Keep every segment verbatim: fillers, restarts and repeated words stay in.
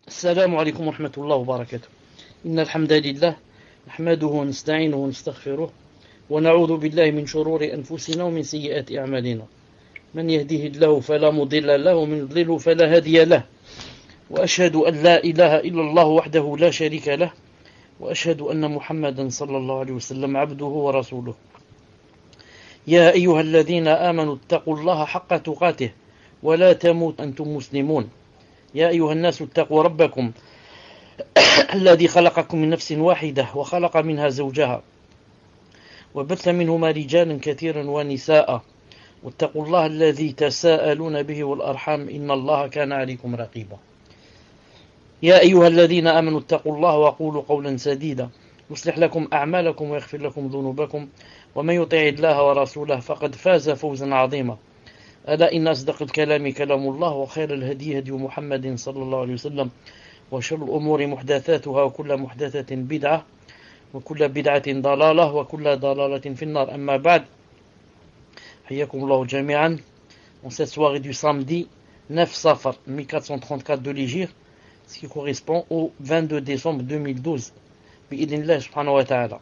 السلام عليكم ورحمة الله وبركاته. إن الحمد لله نحمده ونستعينه ونستغفره ونعوذ بالله من شرور أنفسنا ومن سيئات أعمالنا. من يهده الله فلا مضل له ومن يضلله فلا هادي له. وأشهد أن لا إله إلا الله وحده لا شريك له وأشهد أن محمدا صلى الله عليه وسلم عبده ورسوله. يا أيها الذين آمنوا اتقوا الله حق تقاته ولا تموتن أنتم مسلمون. يا أيها الناس اتقوا ربكم الذي خلقكم من نفس واحدة وخلق منها زوجها وبث منهما رجالا كثيرا ونساء واتقوا الله الذي تساءلون به والأرحام إن الله كان عليكم رقيبا. يا أيها الذين آمنوا اتقوا الله وقولوا قولا سديدا يصلح لكم أعمالكم ويغفر لكم ذنوبكم ومن يطع الله ورسوله فقد فاز فوزا عظيما. ألا إن أصدق الكلام كلام الله وخير الهدي هدي محمد صلى الله عليه وسلم وشر الأمور محدثاتها وكل محدثة بدعة وكل بدعة ضلالة وكل ضلالة في النار. أما بعد, حياكم الله جميعا en cette soirée du samedi neuf Safar mille quatre cent trente-quatre de l'Hégire, ce qui correspond au vingt-deux décembre deux mille douze. Bi'idhnillah subhanahu wa ta'ala.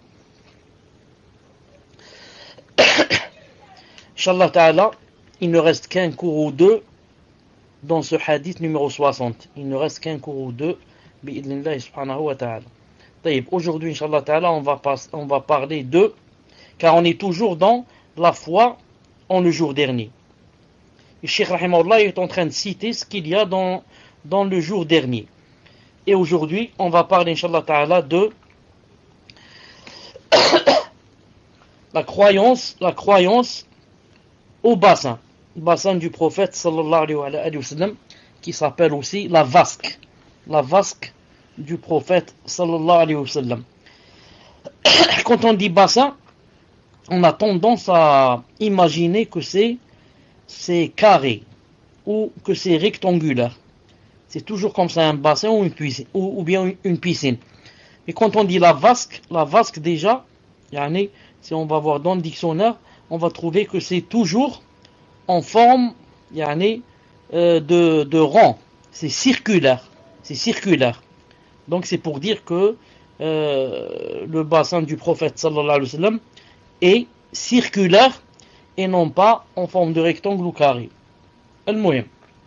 Inch'Allah ta'ala, il ne reste qu'un cours ou deux dans ce hadith numéro soixante. Il ne reste qu'un cours ou deux. Bi'idhnillah subhanahu wa ta'ala. Aujourd'hui, Inch'Allah ta'ala, on va, pas, on va parler de, car on est toujours dans la foi en le jour dernier. Le Cheikh Rahimahullah est en train de citer ce qu'il y a dans, dans le jour dernier. Et aujourd'hui, on va parler, Inch'Allah ta'ala, de la croyance, la croyance au bassin, le bassin du prophète sallallahu alayhi wa sallam, qui s'appelle aussi la vasque, la vasque du prophète sallallahu alayhi wa sallam. Quand on dit bassin, on a tendance à imaginer que c'est, c'est carré ou que c'est rectangulaire. C'est toujours comme ça, un bassin ou, une piscine, ou, ou bien une piscine. Mais quand on dit la vasque, la vasque déjà, yani, si on va voir dans le dictionnaire, on va trouver que c'est toujours en forme yani, euh, de, de rond. C'est circulaire. C'est circulaire. Donc c'est pour dire que euh, le bassin du prophète sallallahu alayhi wa sallam est circulaire et non pas en forme de rectangle ou carré. Al-Muhim.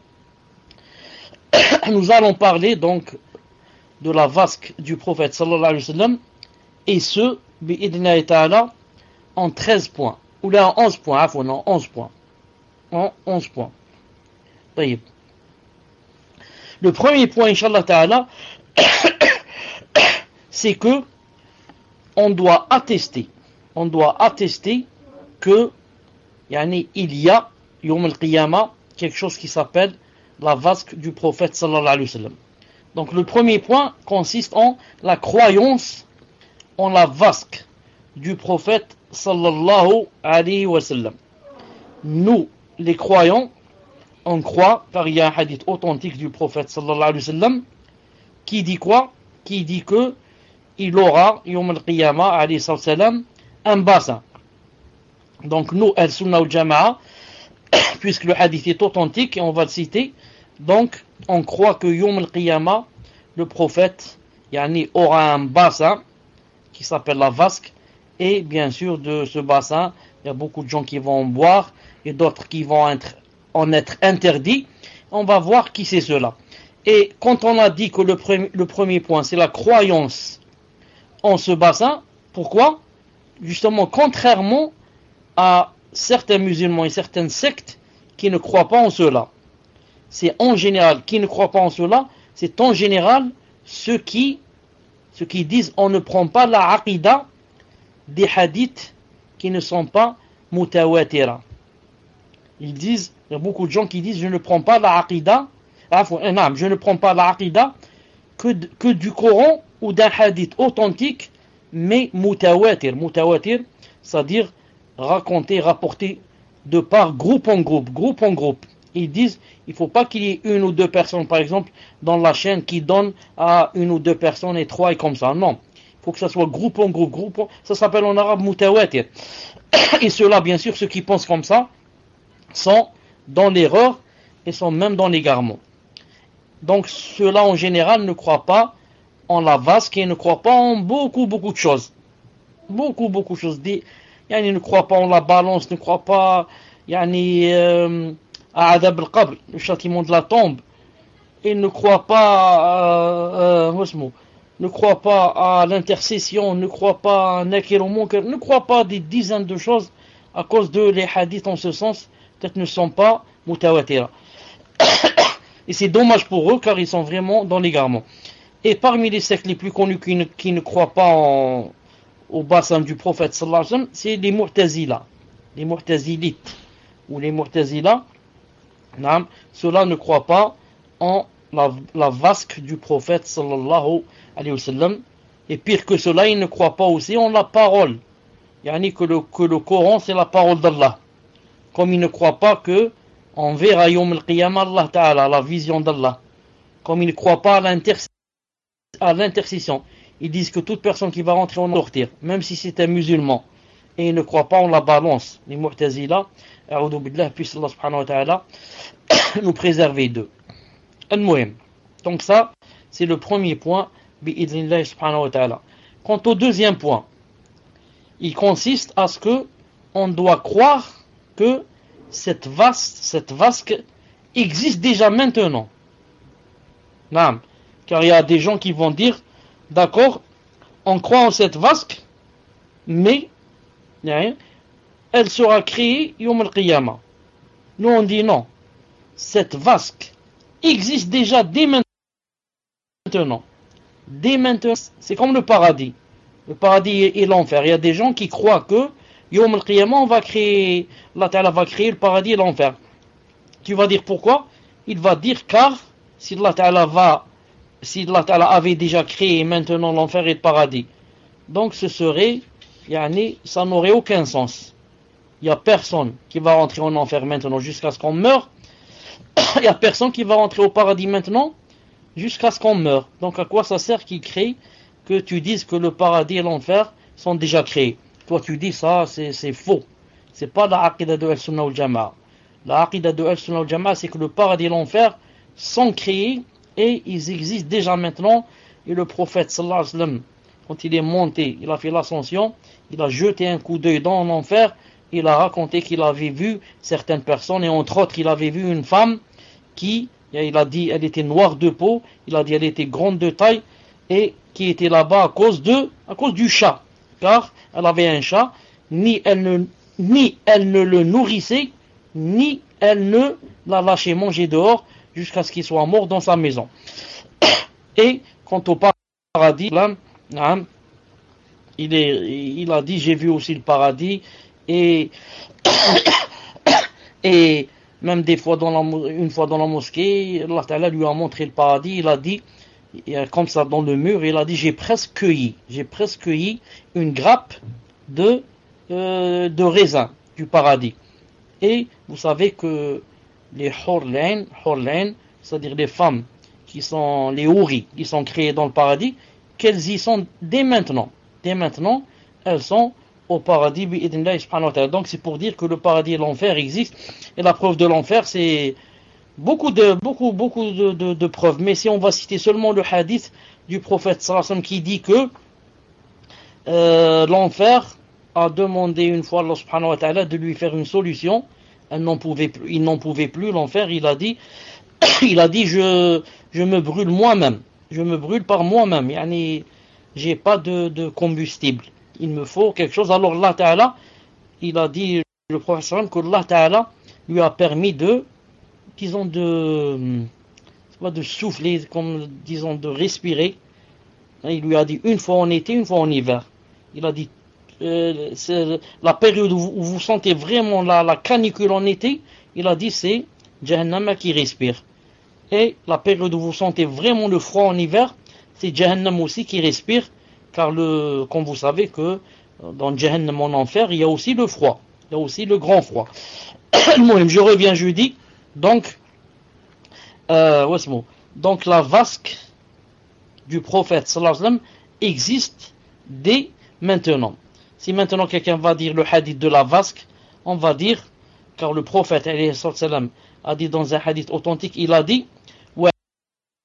Nous allons parler donc de la vasque du prophète sallallahu alayhi wa sallam, et ce, bi'idhnillahi ta'ala, en treize points. Ou là en onze points, afou, non, onze points. En onze points. طيب. Le premier point, Inch'Allah ta'ala, c'est que on doit attester, on doit attester que yani, il y a, Yawm al-Qiyamah, quelque chose qui s'appelle la vasque du prophète sallallahu alayhi wa sallam. Donc le premier point consiste en la croyance en la vasque du prophète sallallahu alayhi wa sallam. Nous, les croyants, on croit, car il y a un hadith authentique du prophète sallallahu alayhi wa sallam, qui dit quoi? Qui dit que il aura, Yawm al-Qiyamah, alayhi salam, un bassin. Donc nous, al-Sunnah al-Jama'a, puisque le hadith est authentique, et on va le citer, donc on croit que Yawm al-Qiyamah, le prophète, yani, aura un bassin, qui s'appelle la vasque, et bien sûr de ce bassin, il y a beaucoup de gens qui vont en boire, et d'autres qui vont être, en être interdits. On va voir qui c'est cela. Et quand on a dit que le, pre- le premier point, c'est la croyance en ce bassin, pourquoi? Justement, contrairement à certains musulmans et certaines sectes qui ne croient pas en cela. C'est en général, qui ne croient pas en cela, c'est en général ceux qui, ceux qui disent on ne prend pas la aqidah des hadiths qui ne sont pas mutawatira. Ils disent, il y a beaucoup de gens qui disent je ne prends pas la aqidah, je ne prends pas la aqidah que, que du Coran ou d'un hadith authentique, mais mutawatir. Mutawatir, c'est-à-dire raconté, rapporté de par groupe en groupe, groupe en groupe. Ils disent, il ne faut pas qu'il y ait une ou deux personnes, par exemple, dans la chaîne qui donnent à une ou deux personnes et trois et comme ça. Non. Il faut que ça soit groupe en groupe, groupe en... Ça s'appelle en arabe mutawatir. Et ceux-là, bien sûr, ceux qui pensent comme ça, sont dans l'erreur et sont même dans l'égarement. Donc ceux-là en général ne croient pas en la vasque et ne croient pas en beaucoup beaucoup de choses. Beaucoup beaucoup de choses. Des, yani, ne croient pas en la balance, ne croient pas yani, euh, à Adab al-Qabr, le châtiment de la tombe. Et ne croient pas euh, euh, ne croient pas à l'intercession, ne croient pas à Nakir ou Munkar, ne croient pas à des dizaines de choses à cause de les hadiths en ce sens, peut-être ne sont pas mutawatira. Et c'est dommage pour eux car ils sont vraiment dans l'égarement. Et parmi les sectes les plus connus qui ne, qui ne croient pas en, au bassin du prophète sallallahu alayhi wa sallam, c'est les Mu'tazila, les Mu'tazilites ou les Mu'tazila. Ceux-là ne croient pas en la, la vasque du prophète sallallahu alayhi wa sallam. Et pire que cela, ils ne croient pas aussi en la parole. Yani que le, que le Coran c'est la parole d'Allah. Comme ils ne croient pas que on verra Yom al-Qiyamah Allah Ta'ala, la vision d'Allah. Comme ils ne croient pas à, l'inter- à l'intercession. Ils disent que toute personne qui va rentrer en sortir, même si c'est un musulman, et ils ne croient pas en la balance. Les Mu'tazila, a'udhu billah, puisse Allah subhanahu wa ta'ala nous préserver d'eux. Donc ça, c'est le premier point, bi'idhnillah subhanahu wa ta'ala. Quant au deuxième point, il consiste à ce que on doit croire que cette vasque, cette vasque existe déjà maintenant. Non. Car il y a des gens qui vont dire, d'accord, on croit en cette vasque, mais elle sera créée Yom al-Qiyamah. Nous on dit non. Cette vasque existe déjà dès maintenant. Dès maintenant, c'est comme le paradis. Le paradis et l'enfer. Il y a des gens qui croient que Yom al-Qiyamah, on va créer, Allah Ta'ala va créer le paradis et l'enfer. Tu vas dire pourquoi? Il va dire car si Allah Ta'ala va, si Allah Ta'ala avait déjà créé maintenant l'enfer et le paradis, donc ce serait, yani, ça n'aurait aucun sens. Il n'y a personne qui va rentrer en enfer maintenant jusqu'à ce qu'on meure. Il n'y a personne qui va rentrer au paradis maintenant jusqu'à ce qu'on meure. Donc à quoi ça sert qu'il crée que tu dises que le paradis et l'enfer sont déjà créés? Toi tu dis ça, c'est, c'est faux. C'est pas la aqida de Al-Sunnah al-Jama'a. La aqida de Al-Sunnah al-Jama'a, c'est que le paradis et l'enfer sont créés et ils existent déjà maintenant. Et le prophète sallallahu alayhi wa sallam, quand il est monté, il a fait l'ascension, il a jeté un coup d'œil dans l'enfer, il a raconté qu'il avait vu certaines personnes, et entre autres il avait vu une femme qui, il a dit, elle était noire de peau, il a dit elle était grande de taille, et qui était là-bas à cause de, à cause du chat, car elle avait un chat, ni elle ne, ni elle ne le nourrissait, ni elle ne l'a lâché manger dehors jusqu'à ce qu'il soit mort dans sa maison. Et quant au paradis, là, il, est, il a dit j'ai vu aussi le paradis, et et même des fois dans la, une fois dans la mosquée, Allah Ta'ala lui a montré le paradis, il a dit, comme ça dans le mur, il a dit j'ai presque cueilli, j'ai presque cueilli une grappe de, euh, de raisin du paradis. Et vous savez que les hurlain, hurlain, c'est-à-dire les femmes qui sont les houris, qui sont créées dans le paradis, qu'elles y sont dès maintenant. Dès maintenant, elles sont au paradis, bi'idhnillah subhanahu wa ta'ala. Donc c'est pour dire que le paradis et l'enfer existent. Et la preuve de l'enfer, c'est beaucoup de, beaucoup, beaucoup de, de, de preuves. Mais si on va citer seulement le hadith du prophète sallallahu alayhi wa sallam qui dit que euh, l'enfer a demandé une fois Allah subhanahu wa ta'ala de lui faire une solution. Elle n'en pouvait plus, il n'en pouvait plus, l'enfer, il a dit, il a dit, je, je me brûle moi-même. Je me brûle par moi-même. Yani, j'ai pas de, de combustible. Il me faut quelque chose. Alors Allah Ta'ala, il a dit, le prophète que Allah Ta'ala lui a permis de, disons, de, de souffler, comme, disons, de respirer. Il lui a dit une fois en été, une fois en hiver. Il a dit, euh, c'est la période où vous, où vous sentez vraiment la, la canicule en été, il a dit c'est Jahannam qui respire. Et la période où vous sentez vraiment le froid en hiver, c'est Jahannam aussi qui respire, car le, comme vous savez que dans Jahannam en enfer, il y a aussi le froid, il y a aussi le grand froid. Je reviens jeudi, donc, euh, ouais, c'est bon. Donc la vasque du prophète sallallahu alayhi wa sallam existe dès maintenant. Si maintenant quelqu'un va dire le hadith de la vasque, on va dire, car le prophète alayhi sallam a dit dans un hadith authentique, il a dit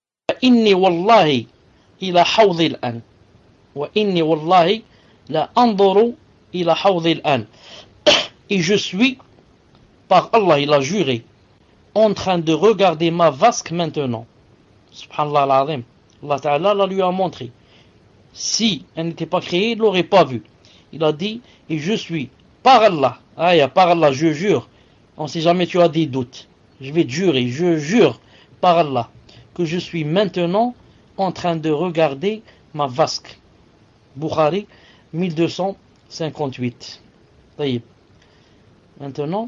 وإني والله إلى حوض الآن وإني والله لا أنظر إلى حوض الآن et je suis par Allah il a juré en train de regarder ma vasque maintenant. Subhanallah al-Azim. Allah Ta'ala la lui a montré. Si elle n'était pas créée, il ne l'aurait pas vu. Il a dit, et je suis par Allah, ah, par Allah, je jure, on sait jamais tu as des doutes, je vais te jurer, je jure par Allah, que je suis maintenant en train de regarder ma vasque. Bukhari, mille deux cent cinquante-huit. Taïb. Maintenant,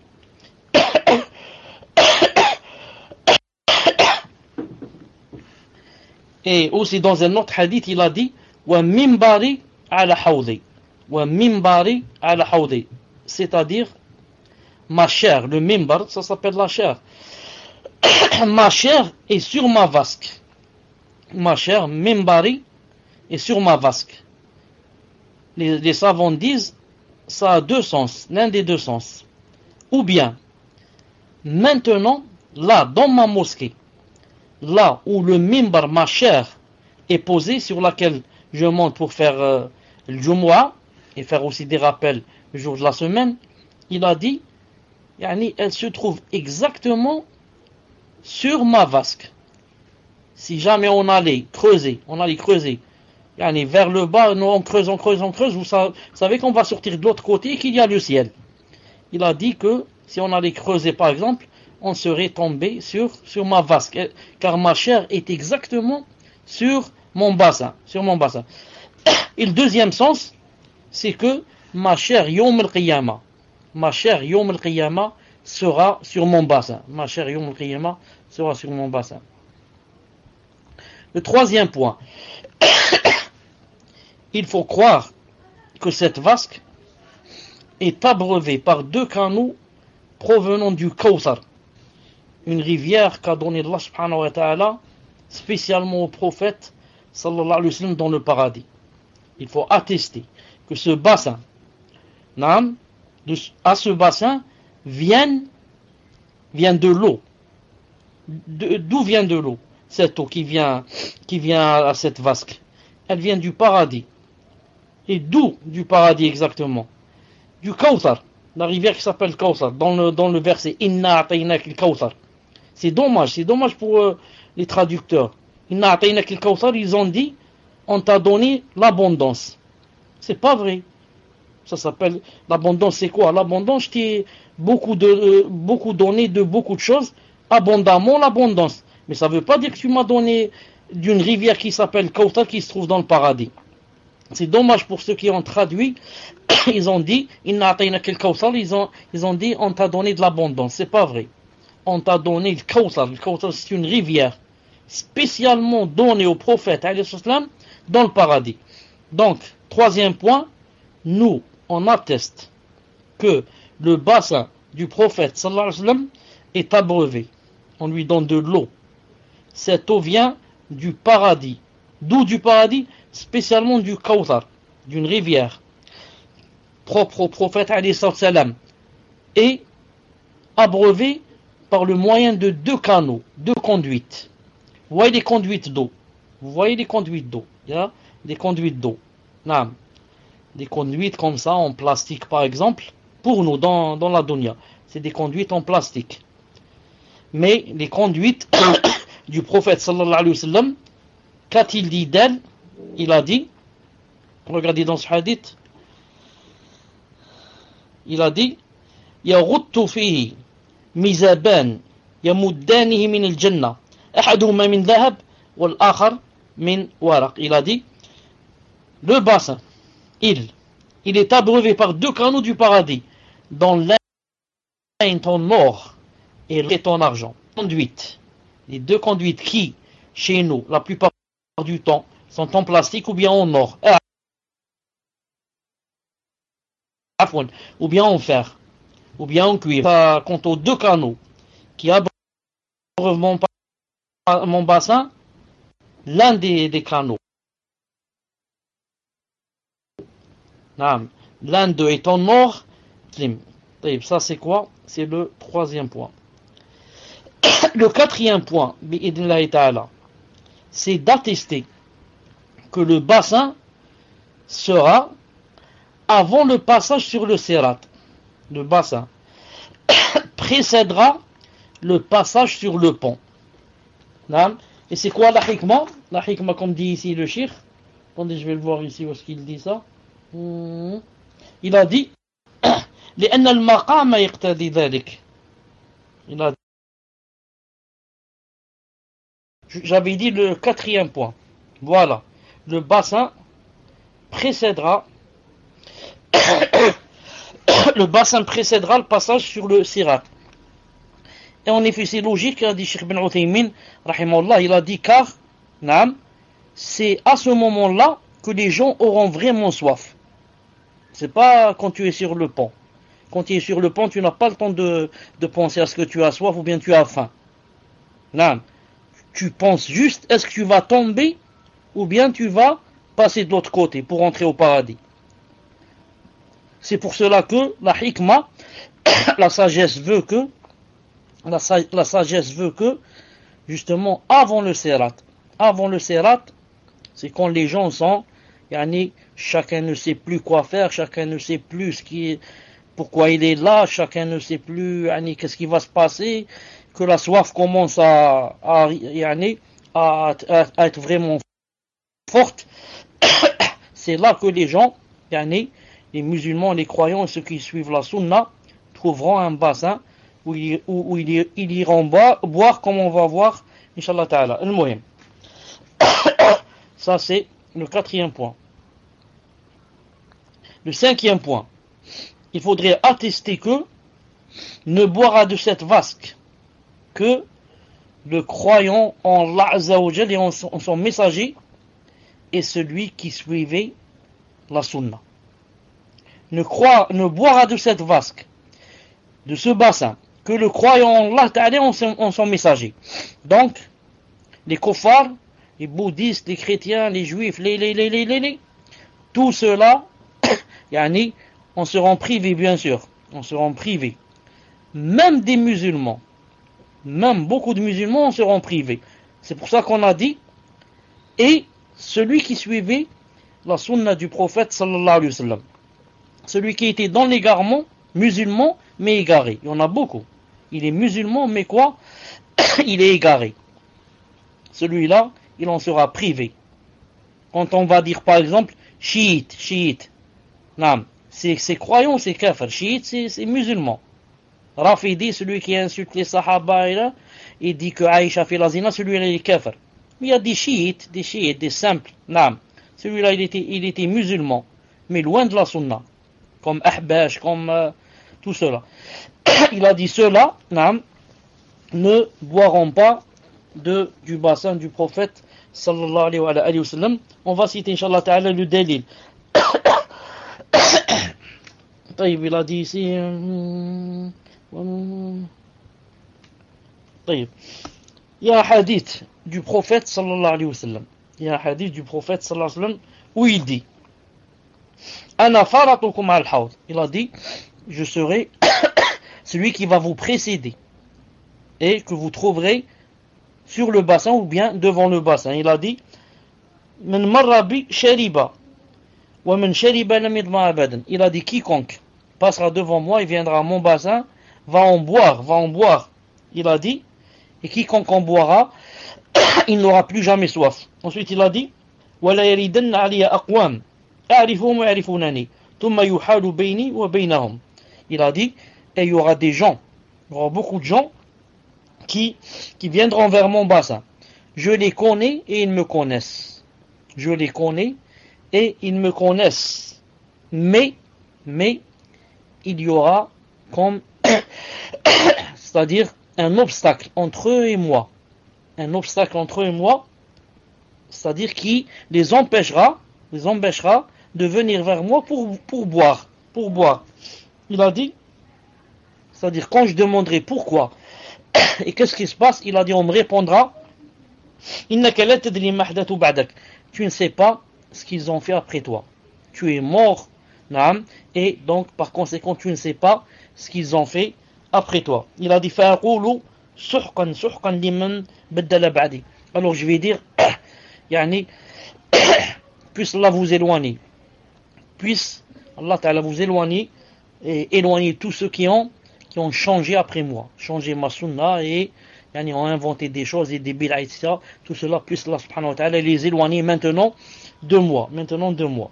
et aussi dans un autre hadith, il a dit wa mimbari ala hawdi, wa mimbari ala hawdi, c'est-à-dire ma chair, le mimbar, ça s'appelle la chair. Ma chair est sur ma vasque. Ma chair, mimbari, est sur ma vasque. Les, les savants disent ça a deux sens, l'un des deux sens. Ou bien, maintenant, là, dans ma mosquée, là où le mimbar, ma chair, est posée, sur laquelle je monte pour faire euh, le Jumu'ah, et faire aussi des rappels le jour de la semaine, il a dit, yani, elle se trouve exactement sur ma vasque. Si jamais on allait creuser, on allait creuser, yani, vers le bas, nous, on creuse, on creuse, on creuse, vous savez qu'on va sortir de l'autre côté et qu'il y a le ciel. Il a dit que si on allait creuser par exemple, on serait tombé sur, sur ma vasque, car ma chair est exactement sur mon bassin, sur mon bassin. Et le deuxième sens, c'est que ma chair Yawm al-Qiyamah, ma chair Yawm al-Qiyamah sera sur mon bassin. Ma chair Yawm al-Qiyamah sera sur mon bassin. Le troisième point, il faut croire que cette vasque est abreuvée par deux canaux provenant du Kawthar, une rivière qu'a donnée Allah subhanahu wa ta'ala spécialement au prophète sallallahu alayhi wa sallam dans le paradis. Il faut attester que ce bassin, naam, de, à ce bassin vient, vient de l'eau. De, d'où vient de l'eau? Cette eau qui vient, qui vient à cette vasque, elle vient du paradis. Et d'où du paradis exactement? Du Kawthar, la rivière qui s'appelle Kawthar, dans le, dans le verset Inna a'taynak al-Kawthar. C'est dommage, c'est dommage pour euh, les traducteurs. Inna a'taynak al-Kawthar, ils ont dit on t'a donné l'abondance. C'est pas vrai. Ça s'appelle l'abondance, c'est quoi? L'abondance, je t'ai beaucoup, de, euh, beaucoup donné de beaucoup de choses, abondamment l'abondance. Mais ça ne veut pas dire que tu m'as donné d'une rivière qui s'appelle Kawthar qui se trouve dans le paradis. C'est dommage pour ceux qui ont traduit. Ils ont dit Inna a'taynak al-Kawthar, ils ont, ils ont dit on t'a donné de l'abondance. C'est pas vrai. On t'a donné le Kawthar. Le Kawthar, c'est une rivière spécialement donnée au prophète alayhi salam dans le paradis. Donc, troisième point, nous, on atteste que le bassin du prophète sallallahu alayhi wa sallam est abreuvé. On lui donne de l'eau. Cette eau vient du paradis. D'où du paradis? Spécialement du Kawthar, d'une rivière propre au prophète alayhi salam, et abreuvé par le moyen de deux canaux, deux conduites. Vous voyez les conduites d'eau. Vous voyez les conduites d'eau. Il y a des conduites d'eau. Non. Des conduites comme ça, en plastique par exemple, pour nous, dans, dans la dunya. C'est des conduites en plastique. Mais les conduites du prophète sallallahu alayhi wa sallam, qu'a-t-il dit d'elle? Il a dit, regardez dans ce hadith, il a dit, يغط فيه ميزابان يمدانه من الجنة أحدهما من ذهب والآخر من ورق. Il a dit, le bassin, il, il est abreuvé par deux canaux du paradis, dont l'un est en or et l'autre est en argent. Conduites, les deux conduites qui, chez nous, la plupart du temps, sont en plastique ou bien en or, ou bien en fer, ou bien en cuivre. Quant aux deux canaux qui abreuvent mon, mon bassin, l'un des, des canaux, l'un d'eux est en or. Ça c'est quoi? C'est le troisième point. Le quatrième point, bi'idnillahi ta'ala, c'est d'attester que le bassin sera avant le passage sur le sirat. Le bassin précédera le passage sur le pont. Et c'est quoi la hikmah? La hikmah, comme dit ici le shir. Attendez, je vais le voir ici où est-ce qu'il dit ça. Il a dit لأن المقام يقتضي ذلك. Il a dit. J'avais dit le quatrième point. Voilà. Le bassin précédera le bassin précédera le passage sur le sirat. Et en effet, c'est logique, a dit Cheikh Ben Uthaymin, rahimahullah, il a dit car, naam, c'est à ce moment-là que les gens auront vraiment soif. C'est pas quand tu es sur le pont. Quand tu es sur le pont, tu n'as pas le temps de, de penser à ce que tu as soif ou bien tu as faim. Naam. Tu penses juste, est-ce que tu vas tomber ou bien tu vas passer de l'autre côté pour entrer au paradis. C'est pour cela que la hikmah, la sagesse veut que, la, la sagesse veut que, justement, avant le sirat, avant le sirat, c'est quand les gens sont, yani, chacun ne sait plus quoi faire, chacun ne sait plus ce qui est, pourquoi il est là, chacun ne sait plus, yani, qu'est-ce qui va se passer, que la soif commence à, à, yani, à, à, à être vraiment forte. C'est là que les gens, yani, les musulmans, les croyants et ceux qui suivent la sunna trouveront un bassin où ils, où, où ils, ils iront boire, boire comme on va voir, Inch'Allah Ta'ala. Al-Muhim. Ça, c'est le quatrième point. Le cinquième point. Il faudrait attester que ne boira de cette vasque que le croyant en Allah Azza wa Jal et en son, en son messager et celui qui suivait la sunna. Ne, croit, ne boira de cette vasque, de ce bassin, que le croyant en Allah Ta'ala en son, en son messager. Donc, les kuffars, les bouddhistes, les chrétiens, les juifs, les, les, les, les, les, les tout cela, yani, on sera privés, bien sûr, on sera privés. Même des musulmans, même beaucoup de musulmans en seront privés. C'est pour ça qu'on a dit, et celui qui suivait la sunna du prophète sallallahu alayhi wa sallam, celui qui était dans l'égarement, musulman, mais égaré. Il y en a beaucoup. Il est musulman, mais quoi? Il est égaré. Celui-là, il en sera privé. Quand on va dire, par exemple, chiite, chiite, non, c'est, c'est croyant, c'est kafir. Chiite, c'est, c'est musulman. Rafidi, celui qui insulte les sahaba, et, là, il dit que Aïcha fait la zina, celui-là, il est kafir. Mais il y a des chiites, des chiites, des simples, non. Celui-là, il était, il était musulman, mais loin de la sunna. Comme Ahbash, comme euh, tout cela. Il a dit cela, naam, ne boiront pas de, du bassin du prophète sallallahu alayhi wa sallam. On va citer, Inch'Allah Ta'ala, le dalil. Il a dit ici. Il y a un hadith du prophète sallallahu alayhi wa sallam. Il y a un hadith du prophète sallallahu alayhi wa sallam où il dit. Ana faratukum al-hawd. Il a dit, je serai celui qui va vous précéder et que vous trouverez sur le bassin ou bien devant le bassin. Il a dit, man marra bi shariba wa man shariba lam yadma abadan. Il a dit, quiconque passera devant moi et viendra à mon bassin va en boire, va en boire. Il a dit, et quiconque en boira, il n'aura plus jamais soif. Ensuite il a dit, wa la yaridanna aliya aqwam. Il a dit, et il y aura des gens, il y aura beaucoup de gens qui, qui viendront vers mon bassin. Je les connais et ils me connaissent. Je les connais et ils me connaissent. Mais, mais, il y aura comme, c'est-à-dire un obstacle entre eux et moi. Un obstacle entre eux et moi, c'est-à-dire qui les empêchera, les empêchera de venir vers moi pour, pour boire, pour boire. Il a dit, c'est-à-dire quand je demanderai pourquoi, et qu'est-ce qui se passe, il a dit, on me répondra, tu ne sais pas ce qu'ils ont fait après toi. Tu es mort, naam, et donc par conséquent tu ne sais pas ce qu'ils ont fait après toi. Il a dit, alors je vais dire, yani, puisse Allah vous éloigner, puisse Allah Ta'ala vous éloigner et éloigner tous ceux qui ont, qui ont changé après moi, changé ma sunna et yani, ont inventé des choses et des bid'a, et cetera. Tout cela, puisse Allah Subhanahu wa Ta'ala les éloigner maintenant de moi, maintenant de moi.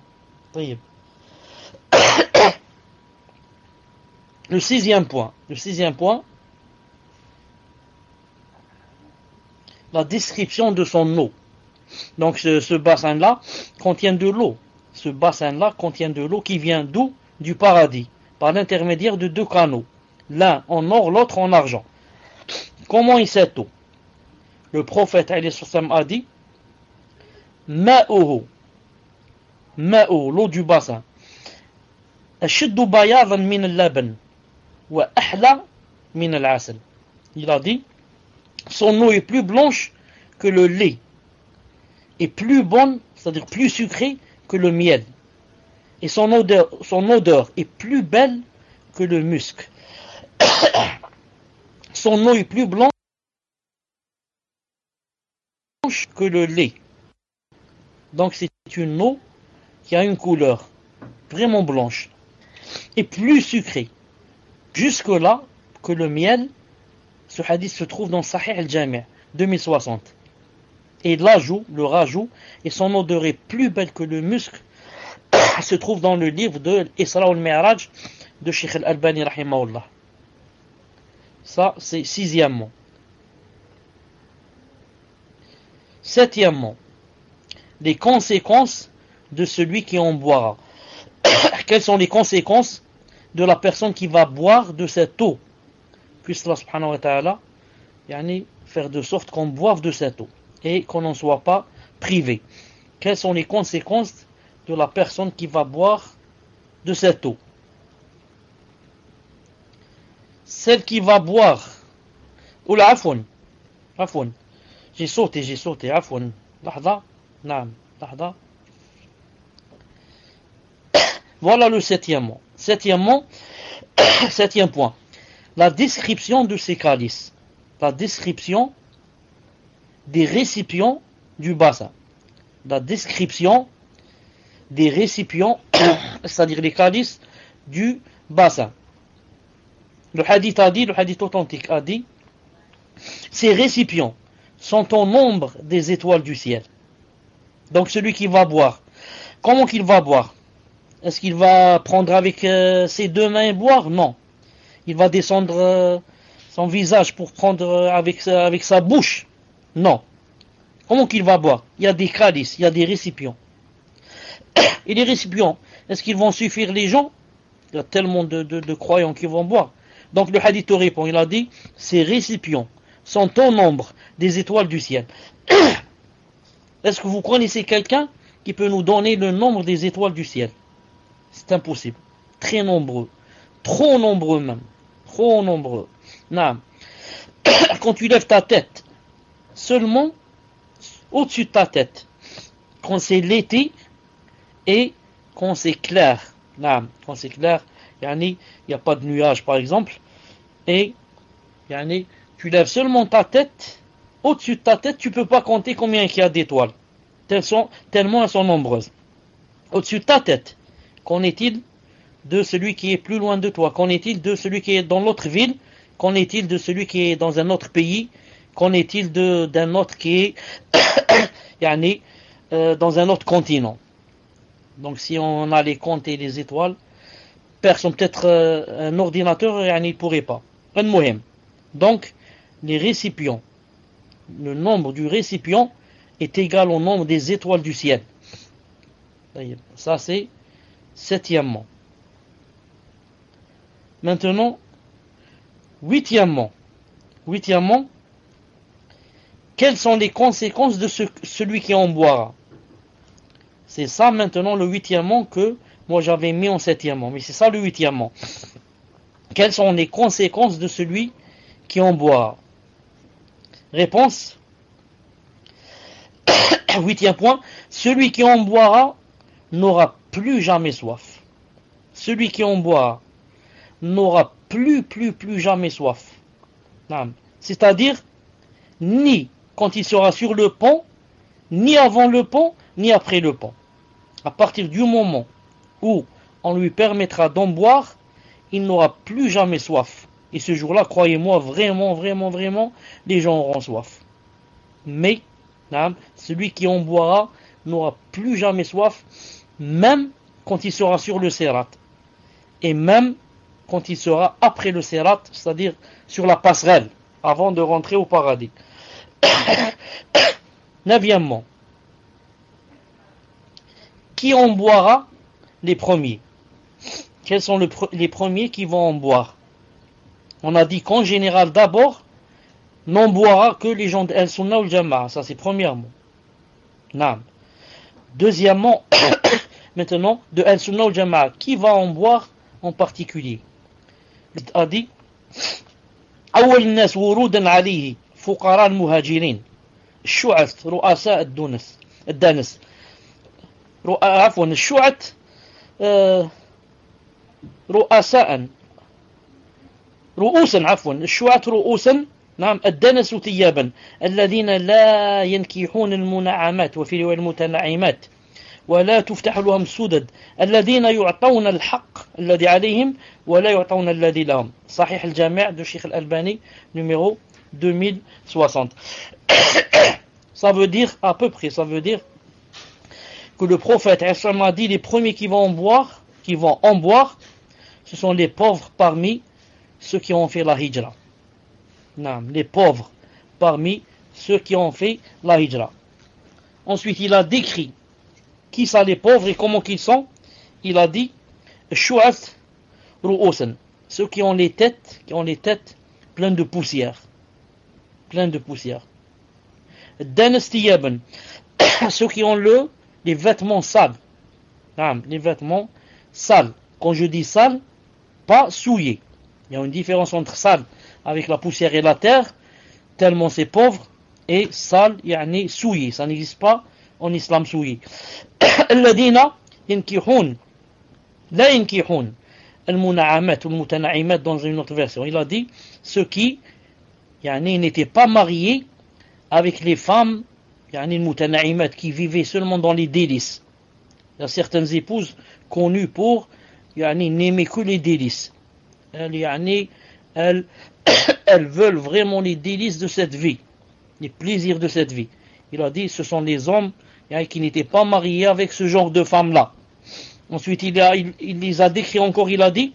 Le sixième point, le sixième point, la description de son eau. Donc ce, ce bassin-là contient de l'eau. Ce bassin-là contient de l'eau qui vient d'où? Du paradis, par l'intermédiaire de deux canaux. L'un en or, l'autre en argent. Comment est cette eau? Le prophète alayhi salam a dit Ma'uhu, Ma'u, l'eau du bassin. Ashiddu bayadan min al-laban wa ahla min al-asal. Il a dit son eau est plus blanche que le lait et plus bonne, c'est-à-dire plus sucrée que le miel. Et son odeur, son odeur est plus belle que le musc. Son eau est plus blanche que le lait. Donc c'est une eau qui a une couleur vraiment blanche et plus sucrée. Jusque-là que le miel. Ce hadith se trouve dans Sahih al-Jami' deux mille soixante. Et l'ajout, le rajout, et son odeur est plus belle que le musc, se trouve dans le livre de Isra al-Mi'raj de Sheikh al-Albani rahimahullah. Ça, c'est sixièmement. Septièmement, les conséquences de celui qui en boira. Quelles sont les conséquences de la personne qui va boire de cette eau? Puisse Allah subhanahu wa ta'ala yani, faire de sorte qu'on boive de cette eau et qu'on n'en soit pas privé. Quelles sont les conséquences de la personne qui va boire de cette eau? Celle qui va boire, ou la afoun, afoun, j'ai sauté, j'ai sauté, afoun, lahda, naam, lahda. Voilà le septièmement. Septièmement, septième point. La description de ces calices, la description des récipients du bassin, la description des récipients, c'est-à-dire les calices du bassin. Le hadith a dit, le hadith authentique a dit, ces récipients sont au nombre des étoiles du ciel. Donc celui qui va boire, comment qu'il va boire? Est-ce qu'il va prendre avec euh, ses deux mains et boire? Non. Il va descendre euh, son visage pour prendre euh, avec, avec sa bouche? Non. Comment qu'il va boire? Il y a des calices, il y a des récipients. Et les récipients, est-ce qu'ils vont suffire les gens? Il y a tellement de, de, de croyants qui vont boire. Donc le hadith répond, il a dit, ces récipients sont au nombre des étoiles du ciel. Est-ce que vous connaissez quelqu'un qui peut nous donner le nombre des étoiles du ciel? C'est impossible. Très nombreux. Trop nombreux même. Trop nombreux. Non. Quand tu lèves ta tête, seulement au-dessus de ta tête, quand c'est l'été et quand c'est clair. Non. Quand c'est clair, il n'y a pas de nuages par exemple, et yani, tu lèves seulement ta tête, au-dessus de ta tête, tu ne peux pas compter combien il y a d'étoiles. Tellement elles sont nombreuses. Au-dessus de ta tête, qu'en est-il de celui qui est plus loin de toi? Qu'en est-il de celui qui est dans l'autre ville? Qu'en est-il de celui qui est dans un autre pays? Qu'en est-il d'un autre qui est yani, euh, dans un autre continent? Donc si on allait compter les étoiles, personne, peut-être euh, un ordinateur, yani, il ne pourrait pas. Un moyen. Donc les récipients, le nombre du récipient est égal au nombre des étoiles du ciel. Ça c'est septièmement. Maintenant, huitièmement, huitièmement, quelles sont les conséquences de ce, celui qui en boira? C'est ça maintenant le huitièmement que moi j'avais mis en septièmement, mais c'est ça le huitièmement. Quelles sont les conséquences de celui qui en boira? Réponse. Huitième point, celui qui en boira n'aura plus jamais soif. Celui qui en boira n'aura plus, plus, plus jamais soif. C'est-à-dire, ni quand il sera sur le pont, ni avant le pont, ni après le pont. À partir du moment où on lui permettra d'en boire, il n'aura plus jamais soif. Et ce jour-là, croyez-moi, vraiment, vraiment, vraiment, les gens auront soif. Mais, celui qui en boira n'aura plus jamais soif, même quand il sera sur le Sirat. Et même quand il sera après le Sirat, c'est-à-dire sur la passerelle, avant de rentrer au paradis. Neuvièmement, qui en boira? Les premiers. Quels sont le, les premiers qui vont en boire? On a dit qu'en général, d'abord, n'en boira que les gens de Al-Sunnah ou Al-Jama'a. Ça, c'est premièrement. Non. Deuxièmement, maintenant, de Al-Sunnah ou Al-Jama'a. Qui va en boire en particulier? Il a dit أول الناس ورودا عليه فقراء المهاجرين الشعث رؤساء الدنس الدنس عفوا الشعث رؤساء رؤوسا عفوا الشعث رؤوسا نعم الدنس ثيابا الذين لا ينكحون المنعمات وفي رواية المتنعمات ولا تفتح لهم السدد الذين يعطون الحق الذي عليهم ولا يعطون الذي لهم. صحيح الجامع de Cheikh Al-Albani numéro deux mille soixante. Ça veut dire à peu près, ça veut dire que le prophète a dit les premiers qui vont en boire, qui vont en boire, ce sont les pauvres parmi ceux qui ont fait la hijra. Non, les pauvres parmi ceux qui ont fait la hijra. Ensuite, il a décrit qui sont les pauvres et comment qu'ils sont. Il a dit Shu'ath ru'usan, ceux qui ont les têtes, qui ont les têtes pleines de poussière, pleines de poussière. Danas tiyaban, ceux qui ont le les vêtements sales. Non, les vêtements sales. Quand je dis sales, pas souillés. Il y a une différence entre sale avec la poussière et la terre, tellement c'est pauvre, et sale, yani souillé. Ça n'existe pas en islam souillé. الذين ينكحون لا ينكحون المنعمات والمتنعمات dans une autre version. Il a dit ceux qui yani, n'étaient pas mariés avec les femmes yani, المتنعمات qui vivaient seulement dans les délices. Il y a certaines épouses connues pour yani, n'aimer que les délices. Elles, yani, elles, elles veulent vraiment les délices de cette vie, les plaisirs de cette vie. Il a dit ce sont les hommes qui n'étaient pas mariés avec ce genre de femmes-là. Ensuite, il, a, il, il les a décrits encore, il a dit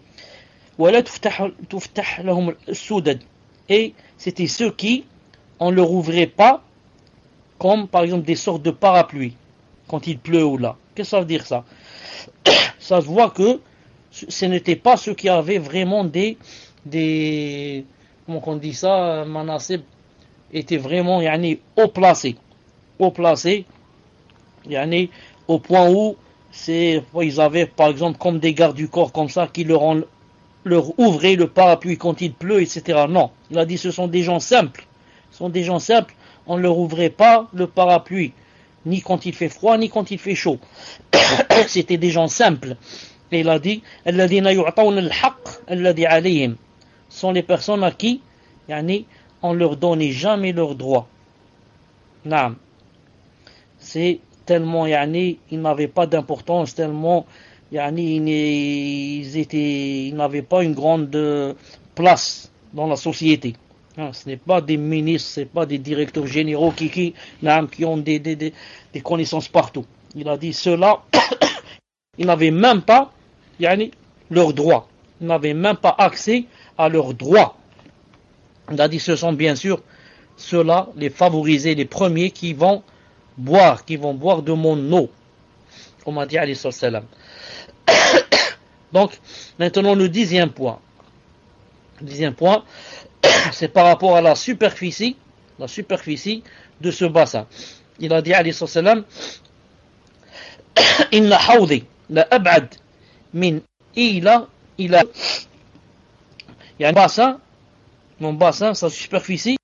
et c'était ceux qui, on ne leur ouvrait pas comme par exemple des sortes de parapluies quand il pleut ou là. Qu'est-ce que ça veut dire ça? Ça se voit que ce n'étaient pas ceux qui avaient vraiment des, des comment on dit ça, Manasib était vraiment yani, haut placé, haut placé, yani, au point où c'est, ils avaient par exemple comme des gardes du corps comme ça qui leur, en, leur ouvraient le parapluie quand il pleut, et cetera. Non, il a dit ce sont des gens simples, ce sont des gens simples, on ne leur ouvrait pas le parapluie, ni quand il fait froid, ni quand il fait chaud. C'était des gens simples. Et il a dit, sont les personnes à qui yani, on leur donnait jamais leurs droits. Non. C'est tellement yani, ils n'avaient pas d'importance, tellement yani, ils, étaient, ils n'avaient pas une grande place dans la société. Non, ce n'est pas des ministres, ce n'est pas des directeurs généraux qui, qui, non, qui ont des, des, des, des connaissances partout. Il a dit ceux-là, ils n'avaient même pas yani, leurs droits. Ils n'avaient même pas accès à leurs droits. Il a dit ce sont bien sûr ceux-là, les favorisés, les premiers qui vont boire, qui vont boire de mon eau. Comme a dit alayhi salam. Donc, maintenant le dixième point. Le dixième point, c'est par rapport à la superficie, la superficie de ce bassin. Il a dit alayhi salam, Inna hawdi la ab'ad min ila ila. Il y a un bassin, mon bassin, sa superficie.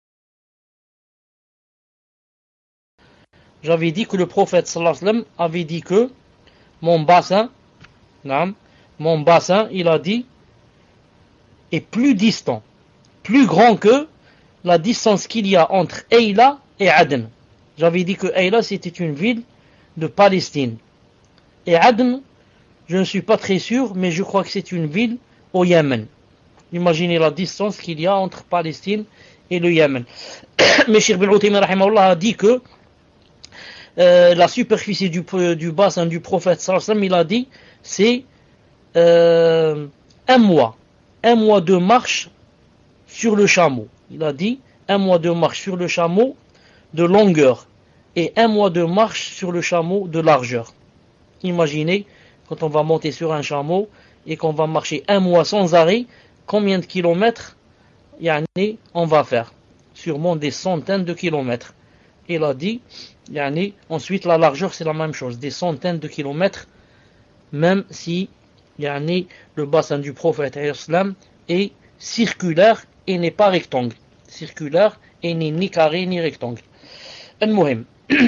J'avais dit que le prophète sallallahu alayhi wa sallam avait dit que mon bassin, non, mon bassin, il a dit, est plus distant, plus grand que la distance qu'il y a entre Eila et Aden. J'avais dit que Ayla c'était une ville de Palestine. Et Adn, je ne suis pas très sûr, mais je crois que c'est une ville au Yémen. Imaginez la distance qu'il y a entre Palestine et le Yémen. Mais Cheikh Ibn Uthaymin rahimahullah a dit que euh, la superficie du, du bassin du prophète sallallahu alayhi wa sallam, il a dit, c'est euh, un mois. Un mois de marche sur le chameau. Il a dit un mois de marche sur le chameau de longueur et un mois de marche sur le chameau de largeur. Imaginez, quand on va monter sur un chameau et qu'on va marcher un mois sans arrêt, combien de kilomètres yani, on va faire? Sûrement des centaines de kilomètres. Il a dit, yani, ensuite la largeur c'est la même chose, des centaines de kilomètres, même si yani, le bassin du prophète est circulaire et n'est pas rectangle. Circulaire et n'est ni carré ni rectangle. Al-Muhim.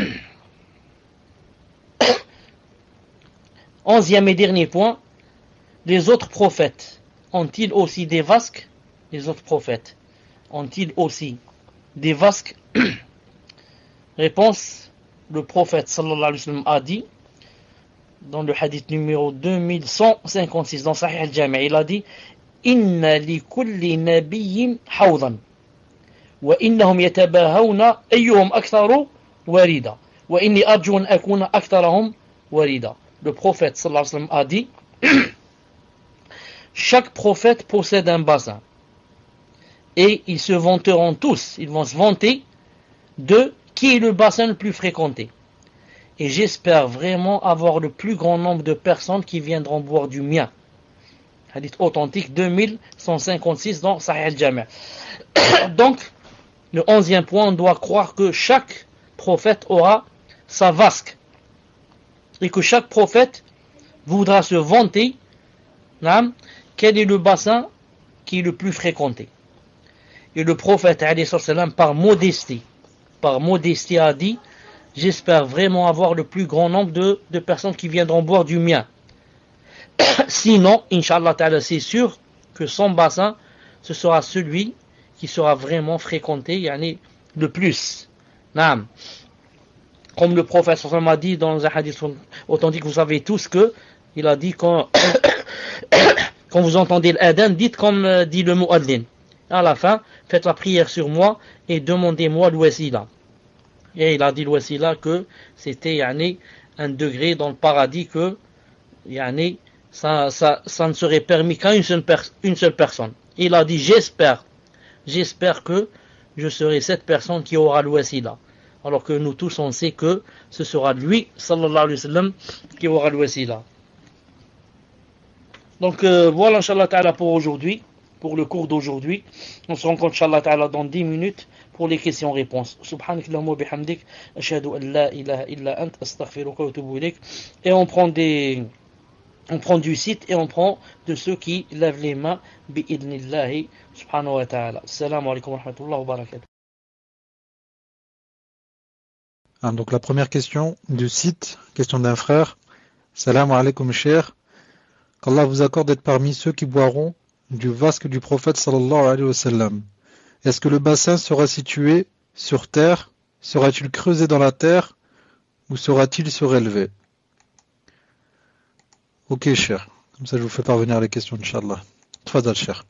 Onzième et dernier point, les autres prophètes ont-ils aussi des vasques? Les autres prophètes ont-ils aussi des vasques? Réponse, le prophète sallallahu alayhi wa sallam a dit, dans le hadith numéro deux mille cent cinquante-six, dans Sahih al-Jami', il a dit, Inna li kulli nabiyyin hawdan, wa innahum yatabahawna ayyuhum aktharu warida, wa inni arju an akuna aktharahum warida. Le prophète sallallahu alayhi wa sallam a dit, chaque prophète possède un bassin, et ils se vanteront tous, ils vont se vanter de qui est le bassin le plus fréquenté. Et j'espère vraiment avoir le plus grand nombre de personnes qui viendront boire du mien. Hadith authentique deux mille cent cinquante-six dans Sahih al-Jami'. Donc, le onzième point, on doit croire que chaque prophète aura sa vasque. Et que chaque prophète voudra se vanter, hein, quel est le bassin qui est le plus fréquenté. Et le prophète, alayhi salam, par modestie, par modestie a dit, j'espère vraiment avoir le plus grand nombre de, de personnes qui viendront boire du mien. Sinon, Inch'Allah ta'ala, c'est sûr que son bassin, ce sera celui qui sera vraiment fréquenté, yani le plus. Naam. Comme le prophète sallallahu alayhi wa sallam a dit dans un hadith authentique, vous savez tous que, il a dit quand, quand vous entendez l'adhan, dites comme dit le mu'adhin. À la fin, faites la prière sur moi et demandez-moi l'wasila. Et il a dit l'wasila que c'était yani, un degré dans le paradis que yani, ça, ça, ça ne serait permis qu'à une seule, per- une seule personne. Il a dit j'espère, j'espère que je serai cette personne qui aura l'wasila. Alors que nous tous on sait que ce sera lui, sallallahu alayhi wa sallam, qui aura l'wasila. Donc euh, voilà, Inch'Allah ta'ala, pour aujourd'hui, pour le cours d'aujourd'hui. On se rencontre, Inch'Allah ta'ala, dans dix minutes pour les questions-réponses. Subhanakallahumma bihamdik, ashhadu an la ilaha illa ant, astaghfiruka wa atubu ilayk. Et on prend des, on prend du site et on prend de ceux qui lèvent les mains, bi'idnillahi, subhanahu wa ta'ala. Assalamu alaikum wa rahmatullahi wa barakatuh. Ah, donc la première question du site, question d'un frère. Salam alaikum cher. Qu'Allah vous accorde d'être parmi ceux qui boiront du vasque du prophète sallallahu alayhi wa sallam. Est-ce que le bassin sera situé sur terre? Sera-t-il creusé dans la terre? Ou sera-t-il surélevé? Ok cher. Comme ça je vous fais parvenir les questions, Inch'Allah. Tfadal cher.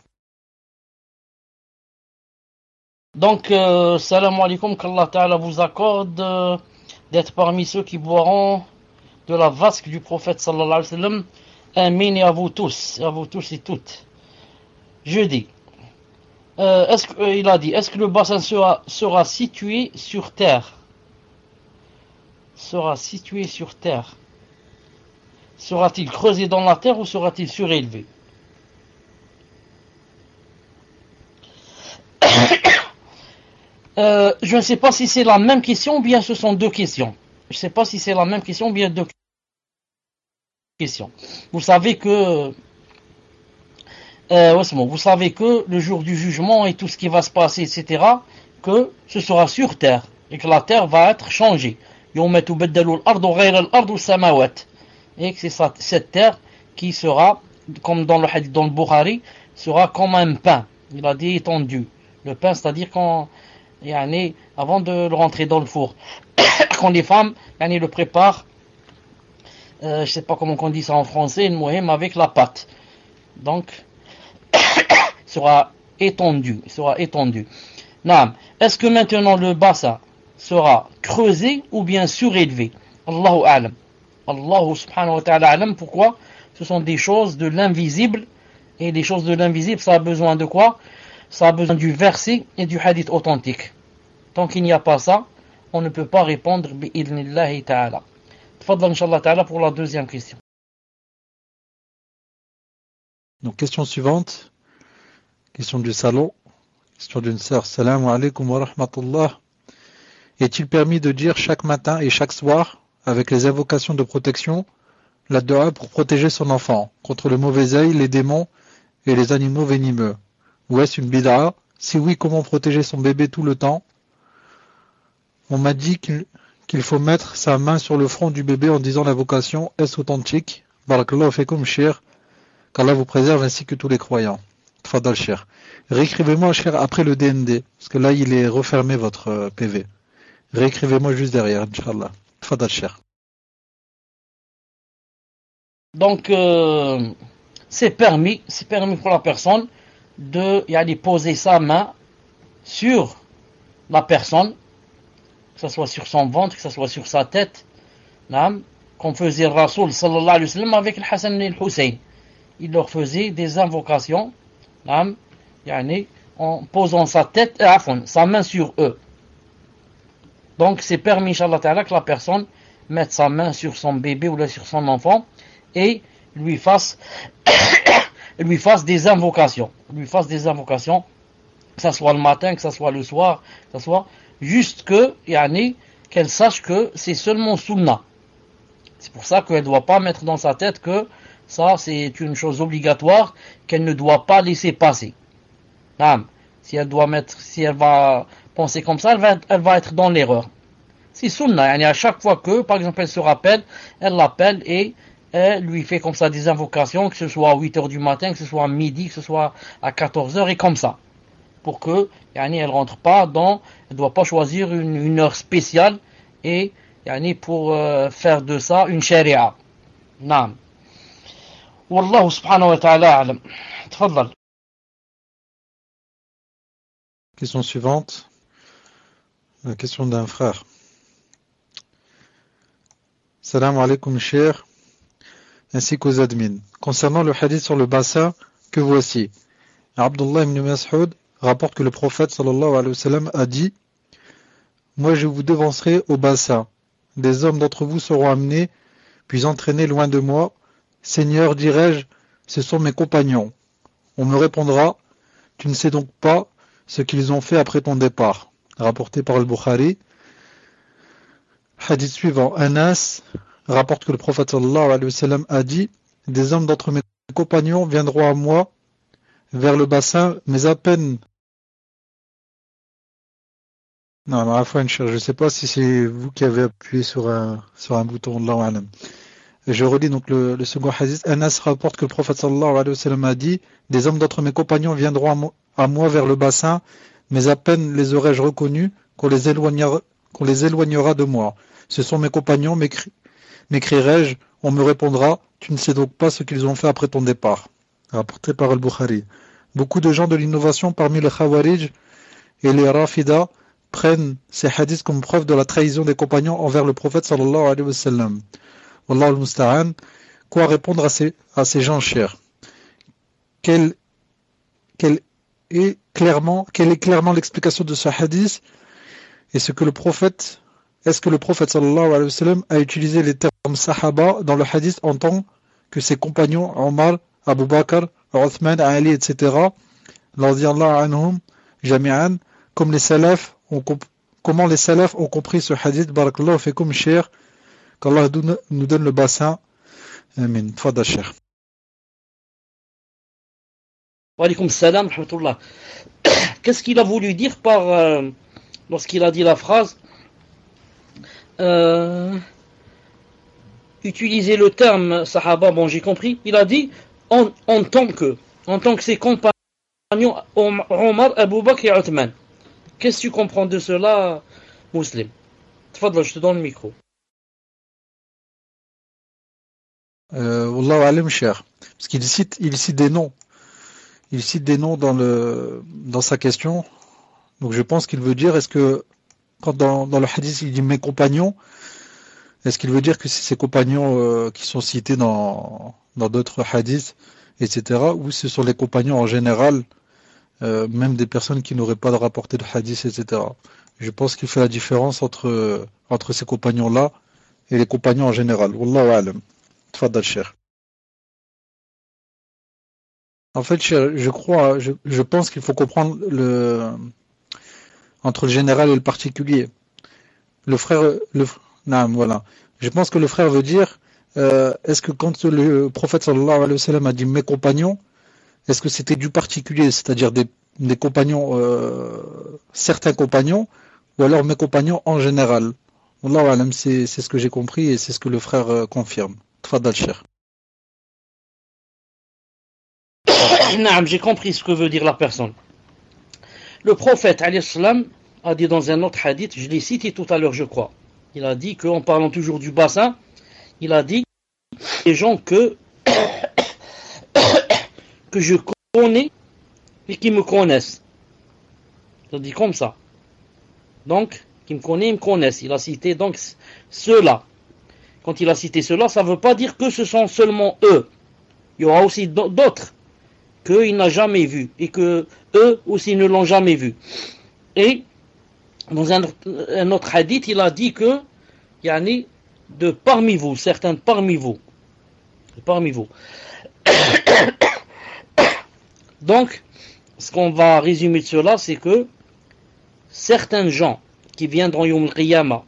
Donc, euh, salam alaikum, qu'Allah ta'ala vous accorde euh, d'être parmi ceux qui boiront de la vasque du prophète sallallahu alayhi wa sallam. Amin, et à vous tous, et à vous tous et toutes. Je dis, euh, est-ce que, euh, il a dit, est-ce que le bassin sera, sera situé sur terre? Sera situé sur terre. Sera-t-il creusé dans la terre ou sera-t-il surélevé? euh, je ne sais pas si c'est la même question ou bien ce sont deux questions. Je ne sais pas si c'est la même question ou bien deux questions. Vous savez que euh, vous savez que le jour du jugement et tout ce qui va se passer, et cetera, que ce sera sur terre et que la terre va être changée. Et que c'est ça, cette terre qui sera, comme dans le hadith dans le Bukhari, sera comme un pain. Il a dit étendu. Le pain, c'est-à-dire quand yani, avant de le rentrer dans le four. Quand les femmes yani, le préparent, euh, je sais pas comment on dit ça en français, une mohem avec la pâte. Donc, il sera étendu, il sera étendu. Naam. Est-ce que maintenant le bassin sera creusé ou bien surélevé? Allahu a'lam. Allah subhanahu wa ta'ala a'lam. Pourquoi? Ce sont des choses de l'invisible. Et les choses de l'invisible, ça a besoin de quoi? Ça a besoin du verset et du hadith authentique. Tant qu'il n'y a pas ça, on ne peut pas répondre bi'idhnillahi ta'ala. Tfaddal inshallah ta'ala pour la deuxième question. Donc, question suivante. Question du salon. Question d'une sœur. Salam alaikum wa rahmatullah. Est-il permis de dire chaque matin et chaque soir, avec les invocations de protection, la dua pour protéger son enfant contre le mauvais œil, les démons et les animaux venimeux? Ou est-ce une bid'a? Si oui, comment protéger son bébé tout le temps? On m'a dit qu'il qu'il faut mettre sa main sur le front du bébé en disant l'invocation. Est-ce authentique? Barakallahu fekum, cher. Qu'Allah vous préserve ainsi que tous les croyants. Tfadal, cher. Réécrivez-moi, cher, après le D N D, parce que là, il est refermé, votre euh, P V. Réécrivez-moi juste derrière, Inch'Allah. Tfadal, cher. Donc, euh, c'est permis, c'est permis pour la personne de y aller poser sa main sur la personne, que ce soit sur son ventre, que ce soit sur sa tête, comme faisait le Rasoul sallallahu alayhi wa sallam avec le Hassan et le Hussein. Il leur faisait des invocations, yani, en posant sa tête, euh, sa main sur eux. Donc c'est permis, Inch'Allah ta'ala, que la personne mette sa main sur son bébé ou là, sur son enfant et lui fasse, lui fasse des invocations. Lui fasse des invocations, que ce soit le matin, que ce soit le soir, que ce soit juste que, yani, qu'elle sache que c'est seulement sunnah. C'est pour ça qu'elle ne doit pas mettre dans sa tête que ça c'est une chose obligatoire qu'elle ne doit pas laisser passer. Ah, si elle doit mettre, si elle va penser comme ça, elle va, elle va être dans l'erreur. C'est sunnah, yani à chaque fois que, par exemple, elle se rappelle, elle l'appelle et elle lui fait comme ça des invocations, que ce soit à huit heures du matin, que ce soit à midi, que ce soit à quatorze heures et comme ça. Pour que, yani, elle rentre pas dans, elle doit pas choisir une, une heure spéciale et, yani, pour euh, faire de ça une sharia. Naam. Wallahu subhanahu wa ta'ala a'lam. Tfaddal. Question suivante. La question d'un frère. Salam alaikum, cher, ainsi qu'aux admins. Concernant le hadith sur le bassin, que voici. Abdullah ibn Mas'ud rapporte que le prophète sallallahu alayhi wa sallam a dit: moi je vous devancerai au bassin. Des hommes d'entre vous seront amenés, puis entraînés loin de moi. Seigneur, dirai-je, ce sont mes compagnons. On me répondra: tu ne sais donc pas ce qu'ils ont fait après ton départ. Rapporté par al-Bukhari. Hadith suivant. Anas rapporte que le prophète sallallahu alayhi wa sallam a dit: des hommes d'entre mes compagnons viendront à moi vers le bassin, mais à peine. Non, non, je ne sais pas si c'est vous qui avez appuyé sur un, sur un bouton. Allahu a'lam. Je relis donc le, le second hadith. Anas rapporte que le prophète sallallahu alayhi wa sallam a dit: des hommes d'entre mes compagnons viendront à moi, à moi vers le bassin, mais à peine les aurais-je reconnus qu'on les éloignera, qu'on les éloignera de moi. Ce sont mes compagnons, m'écri, m'écrirai-je, on me répondra: tu ne sais donc pas ce qu'ils ont fait après ton départ. Rapporté par al-Bukhari. Beaucoup de gens de l'innovation parmi les Khawarij et les Rafida prennent ces hadiths comme preuve de la trahison des compagnons envers le prophète sallallahu alayhi wa sallam. Wallahu al-musta'an. Quoi répondre à ces, à ces gens chers? Quelle, quelle est clairement, quelle est clairement l'explication de ce hadith? Et ce que le prophète, est-ce que le prophète sallallahu alayhi wa sallam a utilisé les termes sahaba dans le hadith en tant que ses compagnons Omar, Abu Bakr, Uthman, Ali, et cetera, radiyallahu anhum, jami'an, comme les salafs ont comp- comment les salafs ont compris ce hadith? Barakallahu fikum, cher, qu'Allah nous donne le bassin. Amin. Fadal, cher. Wa alaykum salam, rahmatullah. Qu'est-ce qu'il a voulu dire par, euh, lorsqu'il a dit la phrase, euh, utiliser le terme sahaba? Bon, j'ai compris. Il a dit en, en tant que, en tant que ses compagnons Omar, Abu Bakr et Uthman. Qu'est-ce que tu comprends de cela, Muslim? Tfadla, je te donne le micro. Euh, Wallahu alam, cher. Parce qu'il cite, il cite des noms. Il cite des noms dans le, dans sa question. Donc je pense qu'il veut dire, est-ce que, quand dans, dans le hadith il dit mes compagnons, est-ce qu'il veut dire que c'est ces compagnons euh, qui sont cités dans, dans d'autres hadiths, et cetera, ou ce sont les compagnons en général, euh, même des personnes qui n'auraient pas rapporté de hadith, et cetera. Je pense qu'il fait la différence entre, entre ces compagnons-là et les compagnons en général. Wallahu alam. Tfadal, cher. En fait, cher, je crois, je, je pense qu'il faut comprendre le, entre le général et le particulier. Le frère, le, non, voilà. Je pense que le frère veut dire, euh, est-ce que quand le prophète sallallahu alayhi wa sallam a dit mes compagnons, est-ce que c'était du particulier, c'est-à-dire des, des compagnons, euh, certains compagnons, ou alors mes compagnons en général? Wallahu alam, c'est, c'est ce que j'ai compris et c'est ce que le frère euh, confirme. Tfadal, cher. Naam, j'ai compris ce que veut dire la personne. Le prophète alayhi salam a dit dans un autre hadith, je l'ai cité tout à l'heure je crois, il a dit qu'en parlant toujours du bassin, il a dit les gens que que je connais et qui me connaissent. Il a dit comme ça. Donc, qui me connaissent, ils me connaissent. Il a cité donc ceux-là. Quand il a cité ceux-là, ça ne veut pas dire que ce sont seulement eux. Il y aura aussi d'autres qu'il n'a jamais vus et que eux aussi ne l'ont jamais vu. Et dans un, un autre hadith, il a dit que yani, de parmi vous, certains parmi vous, parmi vous. Donc, ce qu'on va résumer de cela, c'est que certains gens qui viendront Yawm al-Qiyamah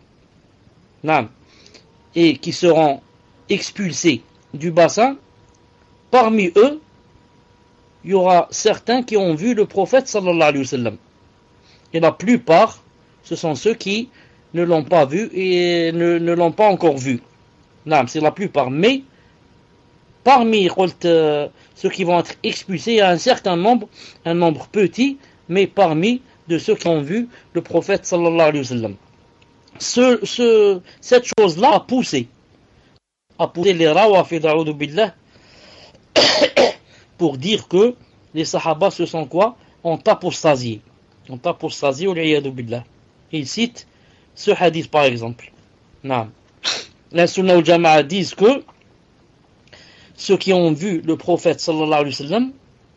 et qui seront expulsés du bassin, parmi eux, il y aura certains qui ont vu le prophète sallallahu alayhi wa sallam. Et la plupart, ce sont ceux qui ne l'ont pas vu et ne, ne l'ont pas encore vu. Non, c'est la plupart. Mais, parmi euh, ceux qui vont être expulsés, il y a un certain nombre, un nombre petit, mais parmi de ceux qui ont vu le prophète sallallahu alayhi wa sallam. Ce, ce, cette chose-là a poussé, a poussé les rawafid a'udhu billah, pour dire que les sahaba se sont quoi? Ont apostasié. Ont apostasié au l'iyadu billah. Il cite ce hadith par exemple. Non. La Sunna al Jama'a disent que ceux qui ont vu le prophète sallallahu alayhi wa sallam,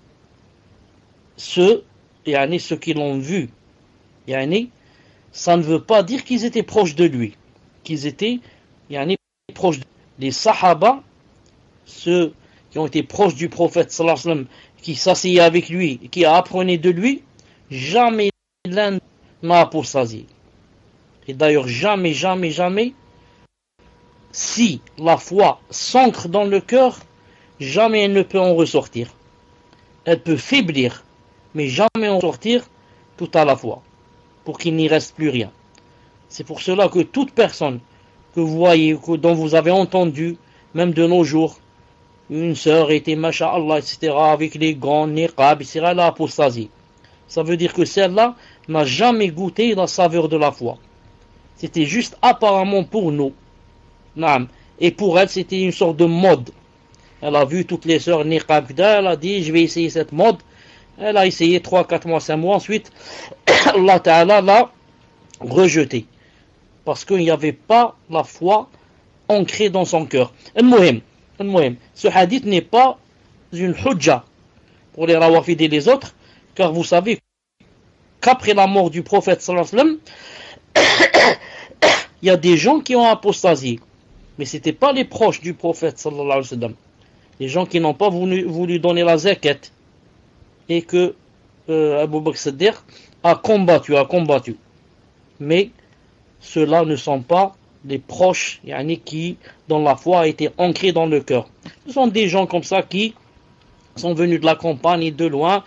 ceux, yani, ceux qui l'ont vu, yani, ça ne veut pas dire qu'ils étaient proches de lui. Qu'ils étaient yani, proches de lui. Les sahaba, ceux qui ont été proches du prophète sallallahu alayhi wa sallam, qui s'asseyaient avec lui, qui apprenaient de lui, jamais l'un n'a apostasié. Et d'ailleurs, jamais, jamais, jamais, si la foi s'ancre dans le cœur, jamais elle ne peut en ressortir. Elle peut faiblir, mais jamais en sortir tout à la fois, pour qu'il n'y reste plus rien. C'est pour cela que toute personne que vous voyez, que, dont vous avez entendu, même de nos jours, une sœur était, masha'Allah, et cetera, avec les gants, niqab, et cetera, elle a apostasie. Ça veut dire que celle-là n'a jamais goûté la saveur de la foi. C'était juste apparemment pour nous. Et pour elle, c'était une sorte de mode. Elle a vu toutes les sœurs niqab, elle a dit, je vais essayer cette mode. Elle a essayé trois, quatre mois, cinq mois, ensuite, Allah Ta'ala l'a rejeté. Parce qu'il n'y avait pas la foi ancrée dans son cœur. Al-Muhim, al-Muhim, ce hadith n'est pas une hujja pour les rawafid et les autres, car vous savez qu'après la mort du prophète sallallahu alayhi wa sallam, il y a des gens qui ont apostasié. Mais ce n'étaient pas les proches du prophète sallallahu alayhi wa sallam. Les gens qui n'ont pas voulu, voulu donner la zakat. Et que euh, Abu Bakr Siddiq a combattu, a combattu. Mais ceux-là ne sont pas les proches, yani, qui, dont la foi a été ancrée dans le cœur. Ce sont des gens comme ça qui sont venus de la campagne et de loin,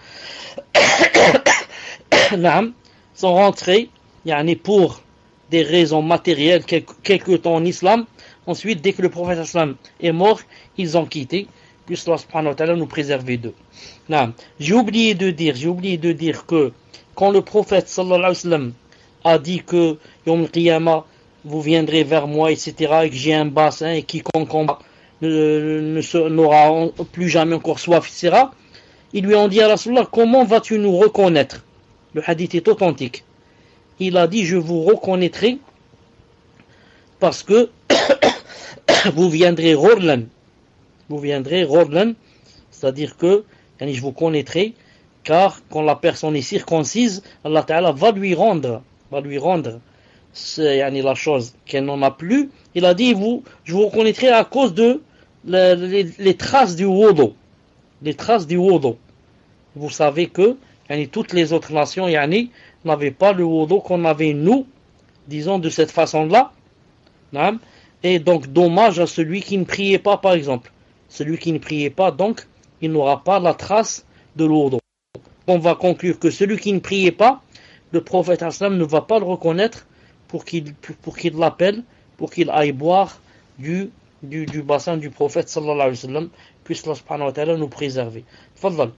sont rentrés, yani, pour des raisons matérielles, quelque, quelque temps en islam. Ensuite, dès que le prophète islam est mort, ils ont quitté. Puisse Allah subhanahu wa ta'ala nous préserver d'eux. J'ai oublié de dire, j'ai oublié de dire que quand le prophète sallallahu alayhi wa sallam a dit que Yom al-Qiyamah, vous viendrez vers moi, et cetera, et que j'ai un bassin, et quiconque en bas ne, ne, n'aura plus jamais encore soif, et cetera, ils lui ont dit à Rasulullah, comment vas-tu nous reconnaître? Le hadith est authentique. Il a dit, je vous reconnaîtrai parce que vous viendrez Rorlan. Vous viendrez Rorlan, c'est-à-dire que je vous connaîtrai, car quand la personne est circoncise, Allah Ta'ala va lui rendre, va lui rendre la chose qu'elle n'en a plus. Il a dit, vous, je vous reconnaîtrai à cause de les, les, les traces du wudu. Les traces du wudu. Vous savez que yani, toutes les autres nations yani, n'avaient pas le wudu qu'on avait nous, disons de cette façon-là. Et donc, dommage à celui qui ne priait pas, par exemple. Celui qui ne priait pas, donc, il n'aura pas la trace de l'wudu. On va conclure que celui qui ne priait pas, le prophète ne va pas le reconnaître pour qu'il, pour qu'il l'appelle, pour qu'il aille boire du, du, du bassin du prophète sallallahu alayhi wa sallam, puisse Allah subhanahu wa ta'ala nous préserver. Fadal.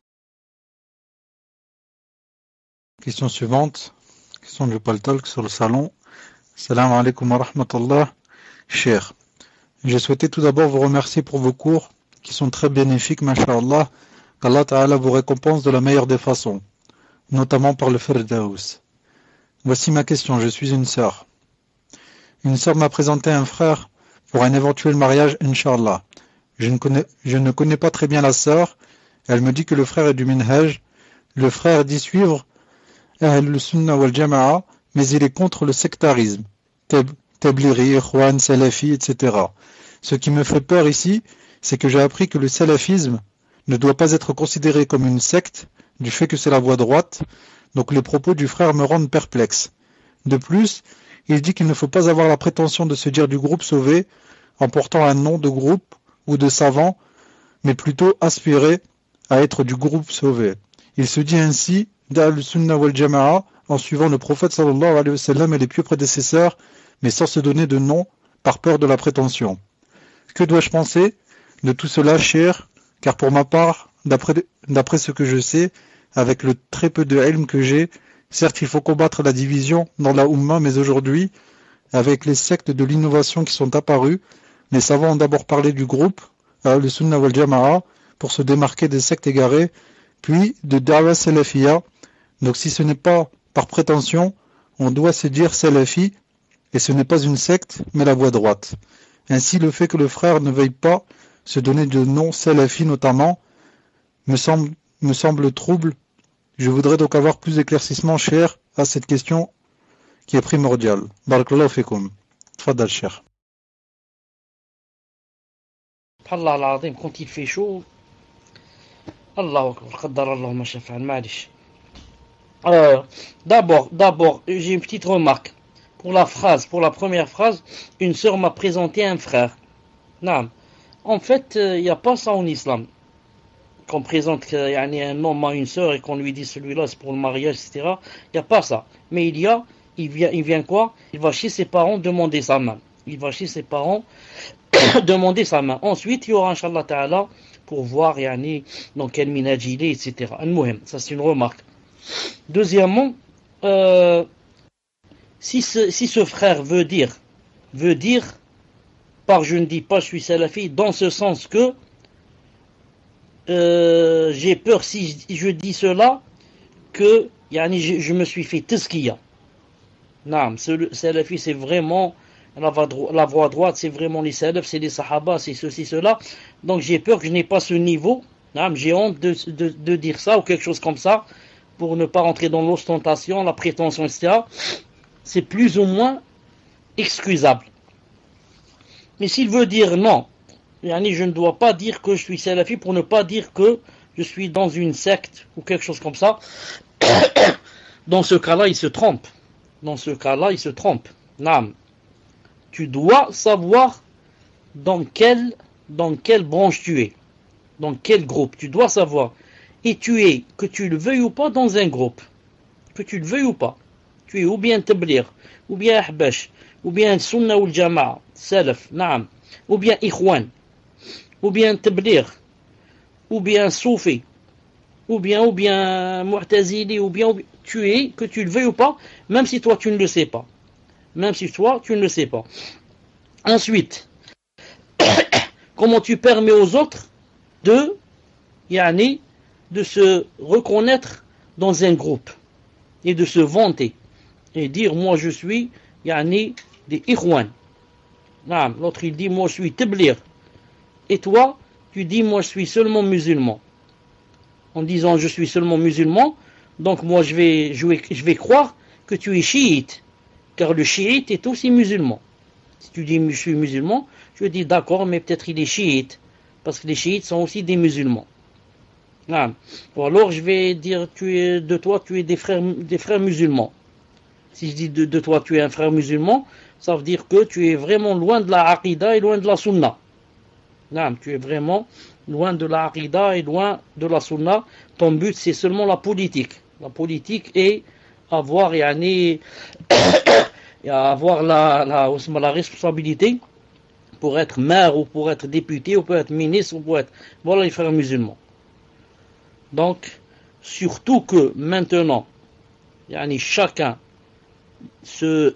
Question suivante, question du Paltalk sur le salon. Salam alaikum wa rahmatullah. Cher, j'ai souhaité tout d'abord vous remercier pour vos cours qui sont très bénéfiques, masha'Allah, qu'Allah Ta'ala vous récompense de la meilleure des façons, notamment par le Firdaus. Voici ma question, je suis une sœur. Une sœur m'a présenté un frère pour un éventuel mariage, Inch'Allah. Je ne connais, je ne connais pas très bien la sœur, elle me dit que le frère est du Minhaj, le frère dit suivre Ahl Sunnah wal Jama'a, mais il est contre le sectarisme, Tabliri, Ikhwan, Salafi, et cetera. Ce qui me fait peur ici, c'est que j'ai appris que le salafisme ne doit pas être considéré comme une secte, du fait que c'est la voie droite, donc les propos du frère me rendent perplexe. De plus, il dit qu'il ne faut pas avoir la prétention de se dire du groupe sauvé en portant un nom de groupe ou de savant, mais plutôt aspirer à être du groupe sauvé. Il se dit ainsi d'Ahl Sunnah wal Jama'a en suivant le prophète sallallahu alayhi wa sallam et les pieux prédécesseurs, mais sans se donner de nom par peur de la prétention. Que dois-je penser de tout cela, cher? Car pour ma part, d'après, d'après ce que je sais, avec le très peu de ilm que j'ai, certes il faut combattre la division dans la Ummah, mais aujourd'hui, avec les sectes de l'innovation qui sont apparues, les savants ont d'abord parlé du groupe, le Sunnah wal Jama'a, pour se démarquer des sectes égarées, puis de Da'wa Salafiyya. Donc si ce n'est pas par prétention, on doit se dire Salafi, et ce n'est pas une secte, mais la voie droite. Ainsi, le fait que le frère ne veuille pas se donner de nom Salafi notamment, me semble, me semble trouble. Je voudrais donc avoir plus d'éclaircissement, cher, à cette question qui est primordiale. Barakallahu fikum. Tfaddal, cher. Allah al-Azim, quand il fait chaud, Allahu Akbar, qaddar Allahumma shafa'al, ma'lish. Euh, d'abord, d'abord, j'ai une petite remarque. Pour la phrase, pour la première phrase, une sœur m'a présenté un frère. Non. En fait, il euh, n'y a pas ça en islam. Qu'on présente euh, un homme à une sœur et qu'on lui dit celui-là c'est pour le mariage, et cetera. Il n'y a pas ça. Mais il y a, il vient, il vient quoi? Il va chez ses parents demander sa main. Il va chez ses parents demander sa main. Ensuite, il y aura, Inch'Allah Ta'ala, pour voir yani, dans quel minhaj il est, et cetera. Ça, c'est une remarque. Deuxièmement, euh, si, ce, si ce frère veut dire, veut dire, par je ne dis pas je suis salafi, dans ce sens que euh, j'ai peur si je, je dis cela, que yani, je, je me suis fait tazkiya. Non, ce salafi c'est vraiment la voie, la voie droite, c'est vraiment les salafs, c'est les sahaba, c'est ceci, cela. Donc j'ai peur que je n'ai pas ce niveau. Non, j'ai honte de, de, de dire ça ou quelque chose comme ça, pour ne pas rentrer dans l'ostentation, la prétention, et cetera. C'est plus ou moins excusable. Mais s'il veut dire non, yani je ne dois pas dire que je suis salafi pour ne pas dire que je suis dans une secte ou quelque chose comme ça, dans ce cas-là, il se trompe. Dans ce cas-là, il se trompe. Naam. Tu dois savoir dans quelle, dans quelle branche tu es, dans quel groupe. Tu dois savoir. Et tu es, que tu le veuilles ou pas, dans un groupe. Que tu le veuilles ou pas. Tu es ou bien Tabligh, ou bien Ahbash, ou bien Sunnah ou Jama'a, Salaf, Naam, ou bien Ikhwan, ou bien Tabligh, ou bien Soufi, ou bien, ou bien Mu'tazili, ou bien, ou bien, tu es, que tu le veuilles ou pas, même si toi tu ne le sais pas. Même si toi tu ne le sais pas. Ensuite, comment tu permets aux autres de, yani, de se reconnaître dans un groupe et de se vanter et dire moi je suis yani, des Ikhwan. L'autre il dit moi je suis Tabligh. Et toi tu dis moi je suis seulement musulman. En disant je suis seulement musulman, donc moi je vais, je vais, je vais croire que tu es chiite, car le chiite est aussi musulman. Si tu dis je suis musulman, je dis d'accord, mais peut-être il est chiite, parce que les chiites sont aussi des musulmans. Ah. Ou alors je vais dire tu es, de toi tu es des frères, des frères musulmans. Si je dis de, de toi tu es un frère musulman, ça veut dire que tu es vraiment loin de la aqida et loin de la sunna. Ah. Tu es vraiment loin de la aqida et loin de la sunna. Ton but c'est seulement la politique. La politique est avoir yani, avoir la, la, la responsabilité pour être maire ou pour être député ou pour être ministre ou pour être... Voilà les frères musulmans. Donc, surtout que maintenant, yani chacun se,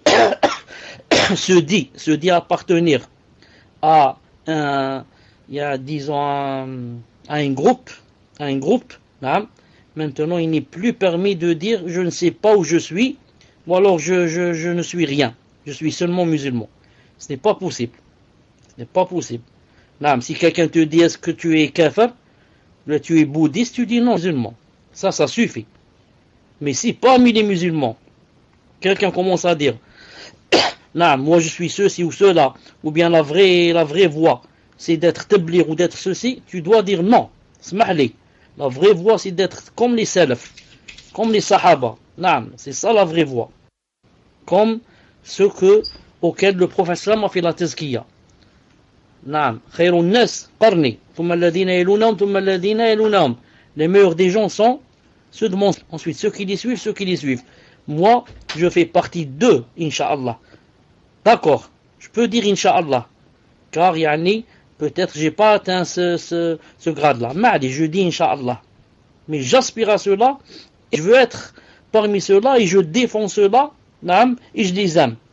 se dit, se dit appartenir à un, il y a, disons, un, à un groupe, à un groupe, hein. Maintenant il n'est plus permis de dire je ne sais pas où je suis, ou alors je, je, je ne suis rien, je suis seulement musulman. Ce n'est pas possible. Ce n'est pas possible. Non, si quelqu'un te dit est-ce que tu es kafir, là tu es bouddhiste, tu dis non, musulman. Ça, ça suffit. Mais si parmi les musulmans, quelqu'un commence à dire non, moi je suis ceci ou cela, ou bien la vraie, la vraie voie, c'est d'être tablir ou d'être ceci, tu dois dire non. Smahli. La vraie voie, c'est d'être comme les salaf, comme les sahaba. Non, c'est ça la vraie voie. Comme ceux que, auxquels le prophète sallam a fait la tazkiya. Non, khayrun nas qarni, thumma alladhina yalunahum, thumma alladhina yalunahum. Les meilleurs des gens sont ceux de mon... Ensuite, ceux qui les suivent, ceux qui les suivent. Moi, je fais partie d'eux, Inch'Allah. D'accord, je peux dire Inch'Allah. Car, yani, peut-être j'ai pas atteint ce, ce, ce grade-là. Mais je dis Inch'Allah. Mais j'aspire à cela, et je veux être parmi ceux-là, et je défends ceux-là, et je les aime.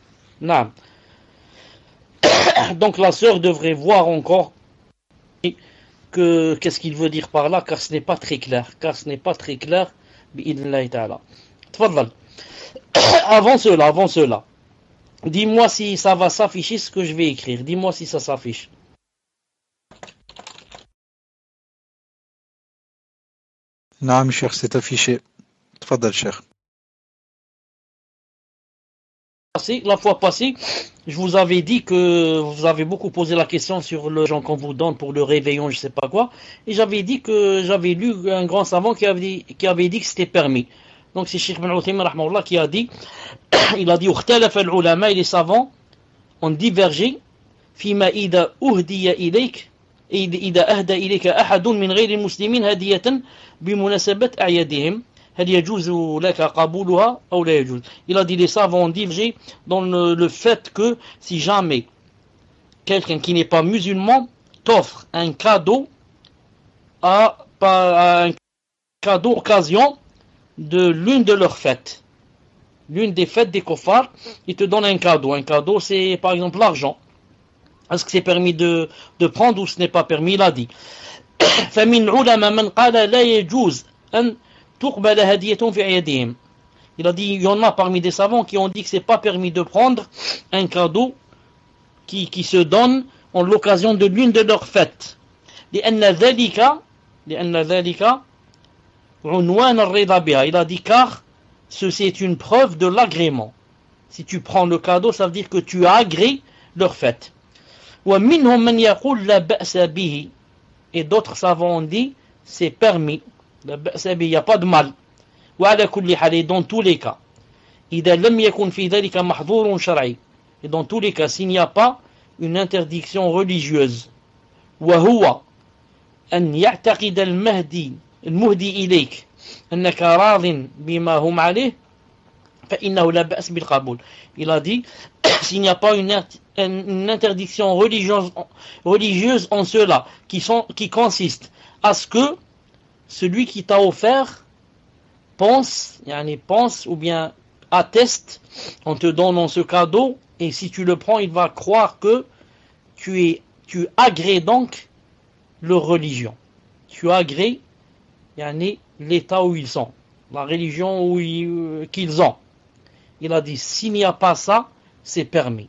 Donc la sœur devrait voir encore que qu'est-ce qu'il veut dire par là, car ce n'est pas très clair. Car ce n'est pas très clair. Bi'idhnillahi ta'ala. Tfaddal. Avant cela, avant cela. Dis-moi si ça va s'afficher ce que je vais écrire. Dis-moi si ça s'affiche. Naam, cher, c'est affiché. Tfaddal, cher. La fois passée, je vous avais dit que vous avez beaucoup posé la question sur le genre qu'on vous donne pour le réveillon, je sais pas quoi, et j'avais dit que j'avais lu un grand savant qui avait dit, qui avait dit que c'était permis. Donc c'est Cheikh Ibn Uthaymin rahmahullah qui a dit, il a dit اختلف العلماء et les savants ont divergé فيما إذا أهدي إليك إذا أهدى إليك أحد من غير المسلمين هدية بمناسبة أعيادهم. Il a dit les savants ont divergé dans le, le fait que si jamais quelqu'un qui n'est pas musulman t'offre un cadeau à, à un cadeau occasion de l'une de leurs fêtes, l'une des fêtes des kuffars, il te donne un cadeau. Un cadeau, c'est par exemple l'argent. Est-ce que c'est permis de, de prendre ou ce n'est pas permis? Il a dit فمن علماء من قال لا يجوز أن تقبل هدية في أيديهم. Il a dit, il y en a parmi des savants qui ont dit que c'est pas permis de prendre un cadeau qui, qui se donne en l'occasion de l'une de leurs fêtes. لأن ذلك لأن ذلك عنوان الرضا بها. Il a dit car ceci est une preuve de l'agrément. Si tu prends le cadeau, ça veut dire que tu agrées leur fête. ومنهم من يقول لا بأس به. Et d'autres savants ont dit c'est permis. Il n'y a pas de mal. وعلى كل حال, dans tous les cas, إذا لم يكن في ذلك محظور شرعي, et dans tous les cas, s'il n'y a pas une interdiction religieuse, وهو أن يعتقد المهدي المهدي إليك أنك راض بما هم عليه فإنه لا بأس بالقبول. Il a dit, s'il n'y a pas une, une interdiction religieuse, religieuse en cela, qui, sont, qui consiste à ce que celui qui t'a offert pense, yani pense ou bien atteste, on te donne ce cadeau, et si tu le prends, il va croire que tu es, tu agrées donc leur religion. Tu agrées, yani, l'état où ils sont, la religion où ils, qu'ils ont. Il a dit, s'il n'y a pas ça, c'est permis.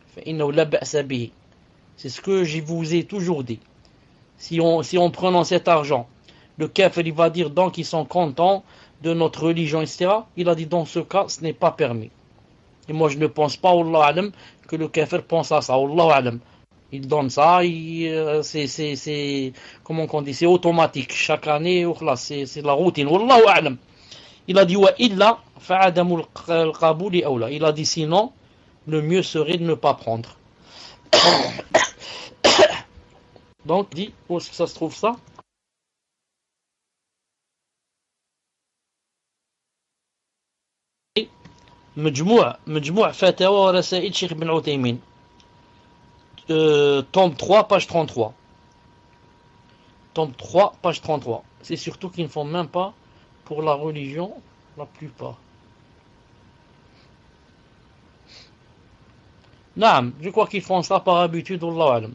C'est ce que je vous ai toujours dit. Si on, si on prenant cet argent, le kafir, il va dire donc qu'ils sont contents de notre religion, et cetera. Il a dit, dans ce cas, ce n'est pas permis. Et moi, je ne pense pas, Wallah alam, que le kafir pense à ça. Wallah alam. Il donne ça, il, c'est, c'est, c'est, comment on dit, c'est automatique. Chaque année, c'est, c'est la routine. Wallahu a'lam. Il a dit, wa illa fa'adamul qabuli awla. Il a dit, sinon, le mieux serait de ne pas prendre. Donc, il dit, où est-ce que ça se trouve ça? مجموع مجموع فتاوى ورسائل شيخ بن عثيمين, euh, tome trois, page trente-trois. Tome trois, page trente-trois. C'est surtout qu'ils ne font même pas pour la religion, la plupart. Naam, je crois qu'ils font ça par habitude, Wallahu alam.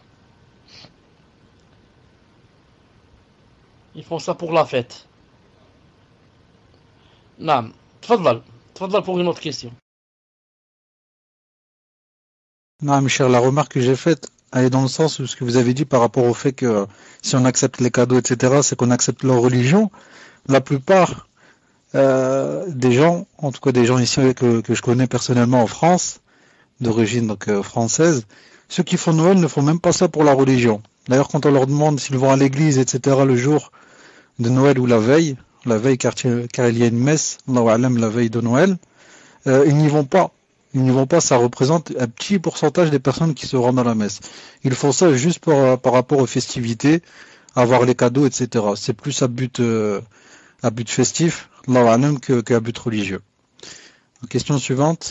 Ils font ça pour la fête. Naam, tfadlal, tfadlal pour une autre question. Non, mes chers, la remarque que j'ai faite, elle est dans le sens où ce que vous avez dit par rapport au fait que si on accepte les cadeaux, et cetera, c'est qu'on accepte leur religion. La plupart euh, des gens, en tout cas des gens ici que, que je connais personnellement en France, d'origine donc euh, française, ceux qui font Noël ne font même pas ça pour la religion. D'ailleurs, quand on leur demande s'ils vont à l'église, et cetera, le jour de Noël ou la veille, la veille car, car il y a une messe, Allahu a'lam, la veille de Noël, euh, ils n'y vont pas. Ils n'y vont pas, ça représente un petit pourcentage des personnes qui se rendent à la messe. Ils font ça juste par, par rapport aux festivités, avoir les cadeaux, et cetera. C'est plus à but, euh, à but festif, Allahu a'lam, que, qu'à but religieux. Question suivante.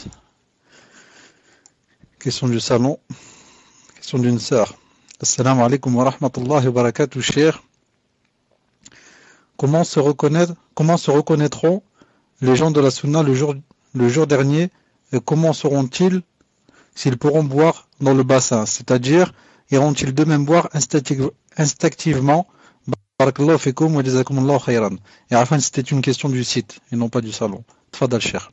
Question du salon. Question d'une sœur. Assalamu alaikum wa rahmatullahi wa barakatuh, cher. Comment se reconnaître, comment se reconnaîtront les gens de la Sunna le jour, le jour dernier, et comment seront-ils s'ils pourront boire dans le bassin? C'est-à-dire, iront-ils d'eux-mêmes boire instinctive, instinctivement? Barakallahu fikum wa jazakumullahu khayran. Et à la fin, c'était une question du site, et non pas du salon. Tfadal, cher.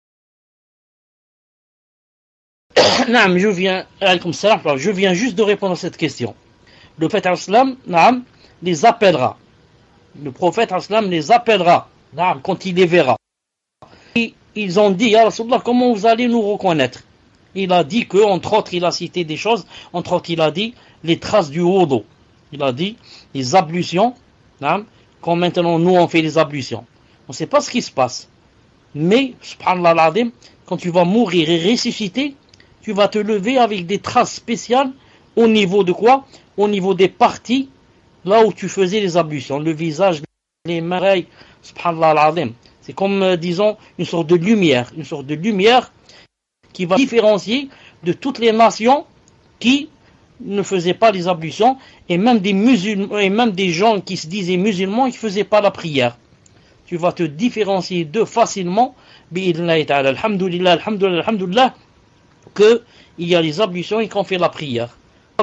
Naam, je viens, je viens juste de répondre à cette question. Le prophète al-Islam, naam, les appellera. Le prophète al-Islam les appellera, naam, quand il les verra. Et ils ont dit, ya Rasulullah, comment vous allez nous reconnaître? Il a dit que, entre autres, il a cité des choses, entre autres, il a dit les traces du wudu. Il a dit les ablutions, naam, quand maintenant nous on fait les ablutions. On ne sait pas ce qui se passe. Mais, subhanallah al-azim, quand tu vas mourir et ressusciter, tu vas te lever avec des traces spéciales au niveau de quoi? Au niveau des parties, là où tu faisais les ablutions. Le visage, les mains, subhanallah al-azim. C'est comme, euh, disons, une sorte de lumière. Une sorte de lumière qui va différencier de toutes les nations qui ne faisaient pas les ablutions, et même des musulmans, et même des gens qui se disaient musulmans et qui ne faisaient pas la prière. Tu vas te différencier d'eux facilement, bi'idhnillahi ta'ala, alhamdulillah, alhamdulillah, alhamdulillah, que il y a les ablutions et qu'on fait la prière.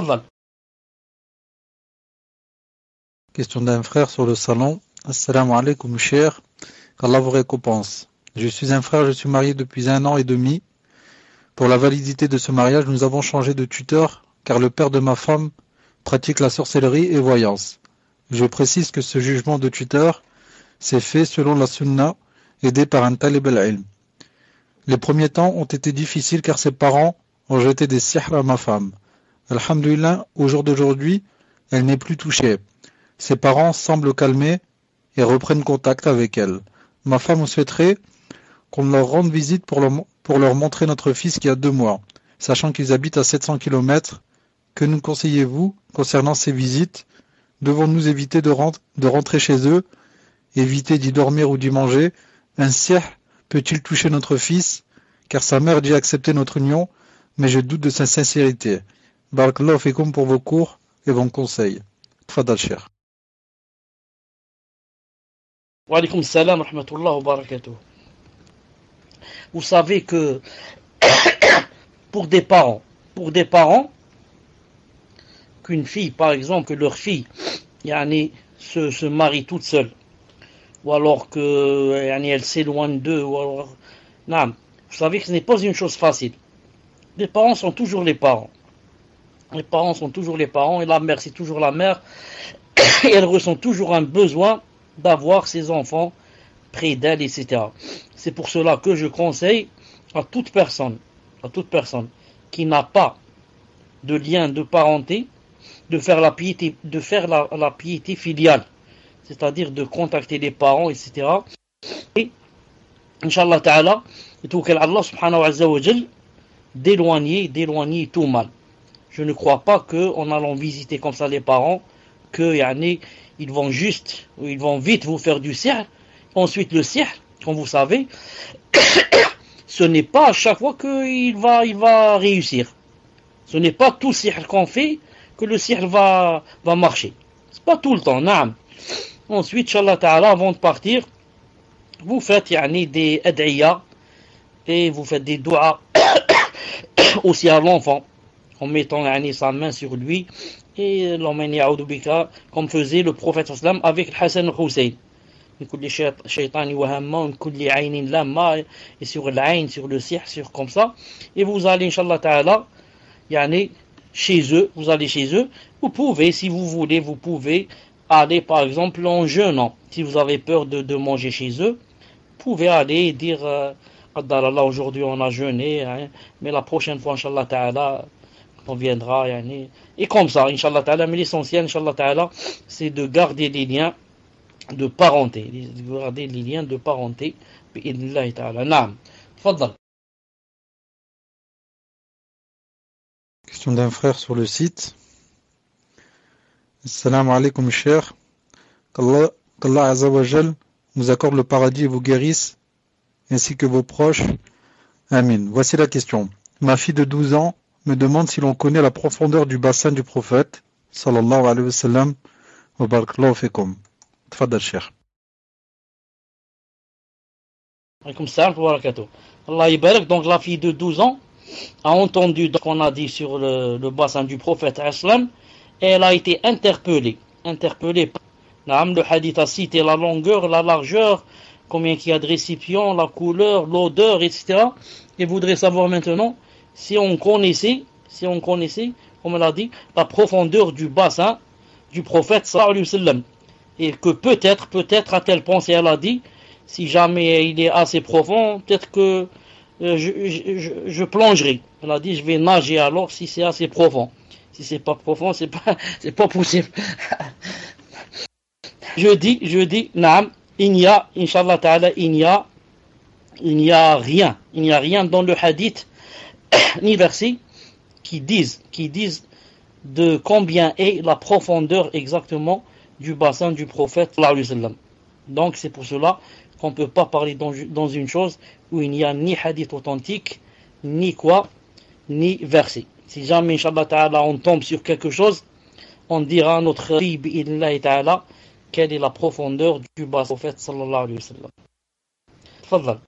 Question d'un frère sur le salon. Assalamu alaikum, cher. Qu'Allah vous récompense. Je suis un frère, je suis marié depuis un an et demi. Pour la validité de ce mariage, nous avons changé de tuteur car le père de ma femme pratique la sorcellerie et voyance. Je précise que ce jugement de tuteur s'est fait selon la sunna, aidé par un talib al-ilm. Les premiers temps ont été difficiles car ses parents ont jeté des sihr à ma femme. Alhamdulillah, au jour d'aujourd'hui, elle n'est plus touchée. Ses parents semblent calmés et reprennent contact avec elle. Ma femme souhaiterait qu'on leur rende visite pour leur, pour leur montrer notre fils qui a deux mois, sachant qu'ils habitent à sept cents kilomètres. Que nous conseillez-vous concernant ces visites? Devons-nous éviter de, rent- de rentrer chez eux, éviter d'y dormir ou d'y manger? Un sihr peut-il toucher notre fils? Car sa mère dit accepter notre union, mais je doute de sa sincérité. Barakallahu fikum pour vos cours et vos conseils. Tfadal, cher. Wa alaykoum salam wa rahmatullah wa barakatuh. Vous savez que pour des parents, pour des parents, qu'une fille, par exemple, que leur fille yani, se, se marie toute seule, ou alors que yani, elle s'éloigne d'eux, ou alors, non, vous savez que ce n'est pas une chose facile. Les parents sont toujours les parents. Les parents sont toujours les parents, et la mère c'est toujours la mère, et elle ressent toujours un besoin d'avoir ses enfants près d'elle, et cetera. C'est pour cela que je conseille à toute personne, à toute personne qui n'a pas de lien de parenté, de faire la piété, de faire la, la piété filiale, c'est-à-dire de contacter les parents, et cetera. Et, Inch'Allah Ta'ala, et tout qu'Allah subhanahu wa ta'ala, d'éloigner, d'éloigner tout mal. Je ne crois pas qu'en allant visiter comme ça les parents, que yani, ils vont juste, ou ils vont vite vous faire du sihr. Ensuite le sihr, comme vous savez, ce n'est pas à chaque fois qu'il va, il va réussir. Ce n'est pas tout sihr qu'on fait que le sihr va, va marcher. C'est pas tout le temps, naam. Ensuite, Inch'Allah Ta'ala, avant de partir, vous faites yani, des ad'iyah et vous faites des doigts aussi à l'enfant, en mettant yani, sa main sur lui, et l'emmène ya'oudou bika, comme faisait le prophète sallam avec Hassan et Hussein. Et sur l'aïn, sur le sihr, sur comme ça. Et vous allez, Inch'Allah Ta'ala, yani, chez eux, vous allez chez eux. Vous pouvez, si vous voulez, vous pouvez aller, par exemple, en jeûnant. Si vous avez peur de, de manger chez eux, vous pouvez aller et dire, euh, Addalallah, aujourd'hui on a jeûné, hein, mais la prochaine fois, Inch'Allah Ta'ala, on viendra, yani, et comme ça, Inch'Allah Ta'ala, mais l'essentiel, Inch'Allah Ta'ala, c'est de garder les liens de parenté, de garder les liens de parenté, bi'idnillahi ta'ala. Naam. Tfaddal. Question d'un frère sur le site. Assalamu alaikum, cher. Qu'Allah, qu'Allah Azza wa Jal vous accorde le paradis et vous guérisse, ainsi que vos proches. Amin. Voici la question. Ma fille de douze ans me demande si l'on connaît la profondeur du bassin du prophète, sallallahu alayhi wa sallam, wa barakallahu fikum. Tfaddal, cher. Alaykoum salam wa barakatuh. Allah yabarak, donc la fille de douze ans a entendu ce qu'on a dit sur le, le bassin du prophète islam, et elle a été interpellée. Interpellée. Le hadith a cité la longueur, la largeur, combien il y a de récipients, la couleur, l'odeur, et cetera. Et voudrait savoir maintenant si on connaissait, si on connaissait, comme elle a dit, la profondeur du bassin du prophète sallallahu alayhi wa sallam. Et que peut-être, peut-être a-t-elle pensé, elle a dit, si jamais il est assez profond, peut-être que euh, je, je, je plongerai. Elle a dit, je vais nager alors si c'est assez profond. Si c'est pas profond, c'est pas, c'est pas possible. je dis, je dis, naam, il n'y a, Inch'Allah Ta'ala, il n'y a, il n'y a rien, il n'y a rien dans le hadith, ni verset, qui disent, qui disent de combien est la profondeur exactement du bassin du prophète sallallahu alayhi wa sallam. Donc c'est pour cela qu'on ne peut pas parler dans, dans une chose où il n'y a ni hadith authentique, ni quoi, ni verset. Si jamais, Inch'Allah Ta'ala, on tombe sur quelque chose, on dira à notre fille, bi'idnillahi ta'ala, quelle est la profondeur du bassin du prophète sallallahu alayhi wa sallam. Tfaddal.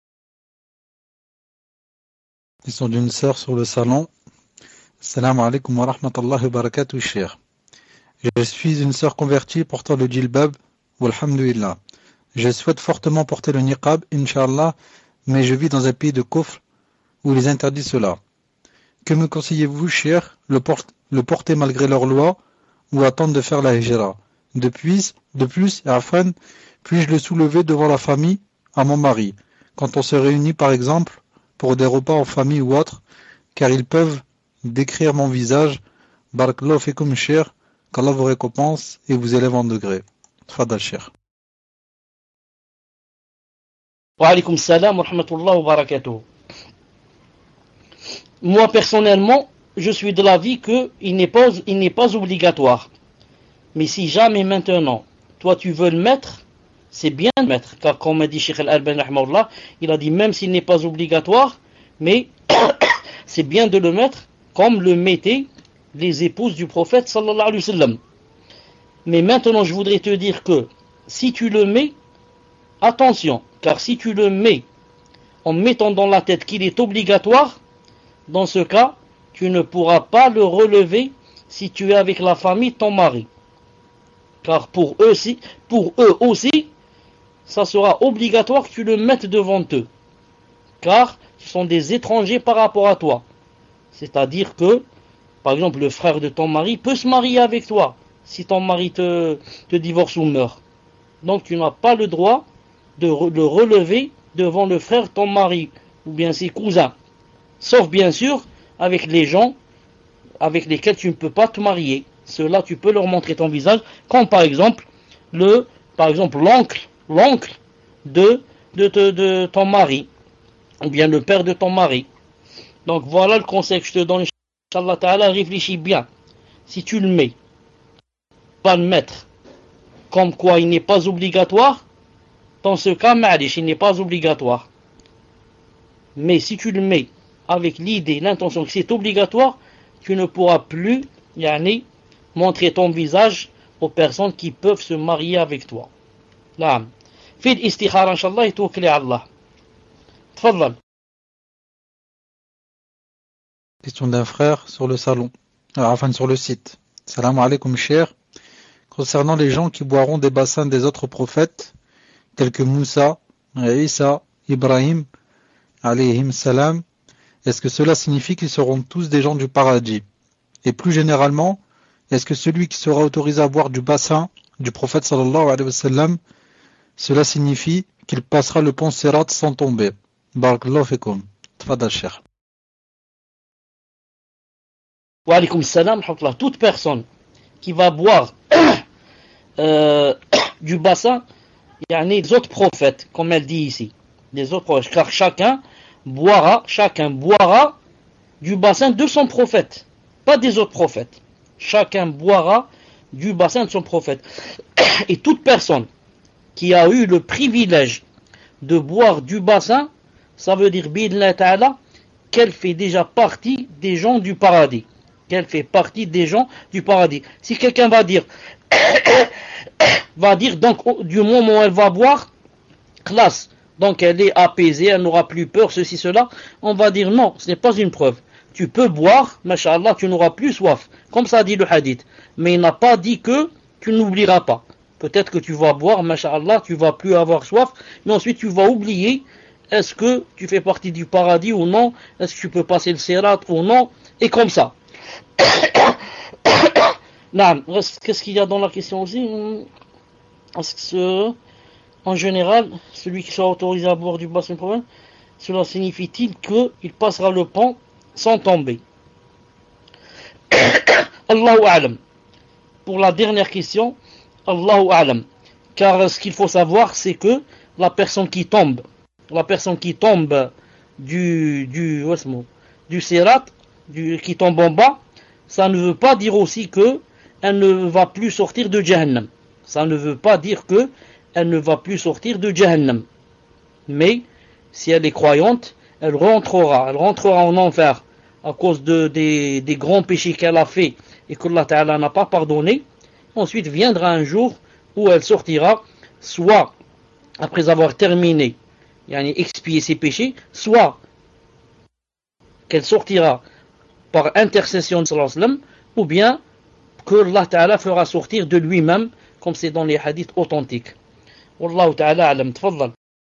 Question d'une sœur sur le salon. Assalamu alaikum wa rahmatullahi wa barakatuh, cher. Je suis une sœur convertie portant le djilbab, walhamdulillah. Je souhaite fortement porter le niqab, inshallah, mais je vis dans un pays de kufr où ils interdisent cela. Que me conseillez-vous, cher, le, port- le porter malgré leurs lois ou attendre de faire la hijra? De plus, de plus, afin, puis-je le soulever devant la famille à mon mari, quand on se réunit par exemple pour des repas en famille ou autre, car ils peuvent décrire mon visage. Barakallahu fikum, cher, qu'Allah vous récompense et vous élève en degré. Tfadal, cher. Wa alaykoum salam wa rahmatullah wa barakatuh. Moi personnellement, je suis de l'avis que il n'est pas, il n'est pas obligatoire. Mais si jamais maintenant, toi tu veux le mettre, c'est bien de le mettre. Car comme a dit Cheikh Al-Albani rahimahullah, il a dit même s'il n'est pas obligatoire, mais c'est bien de le mettre comme le mettaient les épouses du prophète sallallahu alayhi wa sallam. Mais maintenant je voudrais te dire que si tu le mets, attention, car si tu le mets en mettant dans la tête qu'il est obligatoire, dans ce cas, tu ne pourras pas le relever si tu es avec la famille de ton mari. Car pour eux, si, pour eux aussi, ça sera obligatoire que tu le mettes devant eux. Car ce sont des étrangers par rapport à toi. C'est-à-dire que, par exemple, le frère de ton mari peut se marier avec toi si ton mari te, te divorce ou meurt. Donc tu n'as pas le droit de le relever devant le frère de ton mari ou bien ses cousins. Sauf bien sûr avec les gens avec lesquels tu ne peux pas te marier. Ceux-là, tu peux leur montrer ton visage, comme par exemple le, par exemple l'oncle, l'oncle de, de, de, de ton mari, ou bien le père de ton mari. Donc voilà le conseil que je te donne. Inch'Allah Ta'ala, réfléchis bien. Si tu le mets, pas le mettre comme quoi il n'est pas obligatoire, dans ce cas, ma'alish, il n'est pas obligatoire. Mais si tu le mets avec l'idée, l'intention que c'est obligatoire, tu ne pourras plus, yani, montrer ton visage aux personnes qui peuvent se marier avec toi. Là, fais l'istikhara, Inch'Allah, et tawakkali à Allah. Tfaddal. Question d'un frère sur le salon, alors, enfin sur le site. Salam alaikum cher. Concernant les gens qui boiront des bassins des autres prophètes, tels que Moussa, Isa, Ibrahim, alayhim salam, est-ce que cela signifie qu'ils seront tous des gens du paradis? Et plus généralement, est-ce que celui qui sera autorisé à boire du bassin du prophète sallallahu alayhi wa sallam, cela signifie qu'il passera le pont Sirat sans tomber? Barakallahu fikum. Tfadal cher. Wa alaykum salam, toute personne qui va boire euh, du bassin, il y a des autres prophètes, comme elle dit ici, des autres prophètes, car chacun boira, chacun boira du bassin de son prophète, pas des autres prophètes. Chacun boira du bassin de son prophète. Et toute personne qui a eu le privilège de boire du bassin, ça veut dire bi'idhnillah ta'ala qu'elle fait déjà partie des gens du paradis. Qu'elle fait partie des gens du paradis. Si quelqu'un va dire va dire donc du moment où elle va boire, classe, donc elle est apaisée, elle n'aura plus peur, ceci, cela, on va dire non, ce n'est pas une preuve. Tu peux boire, masha'Allah, tu n'auras plus soif, comme ça dit le hadith. Mais il n'a pas dit que tu n'oublieras pas. Peut-être que tu vas boire, masha'Allah, tu vas plus avoir soif, mais ensuite tu vas oublier, est-ce que tu fais partie du paradis ou non, est-ce que tu peux passer le sirat ou non, et comme ça. Qu'est-ce qu'il y a dans la question aussi? Est-ce que ce, en général, celui qui sera autorisé à boire du bassin prophète, cela signifie-t-il qu'il passera le pont sans tomber? Allahu a'lam. Pour la dernière question, Allahu a'lam. Car ce qu'il faut savoir, c'est que la personne qui tombe, la personne qui tombe du du du sirat, du, qui tombe en bas, ça ne veut pas dire aussi que elle ne va plus sortir de Jahannam. Ça ne veut pas dire que elle ne va plus sortir de Jahannam. Mais si elle est croyante, elle rentrera, elle rentrera en enfer à cause de, des, des grands péchés qu'elle a fait et que Allah Ta'ala n'a pas pardonné. Ensuite viendra un jour où elle sortira, soit après avoir terminé, yani expier ses péchés, soit qu'elle sortira par intercession de sallallahu alayhi wa sallam, ou bien que Allah Ta'ala fera sortir de lui-même, comme c'est dans les hadiths authentiques. Wallahu Ta'ala alam, tfaddal.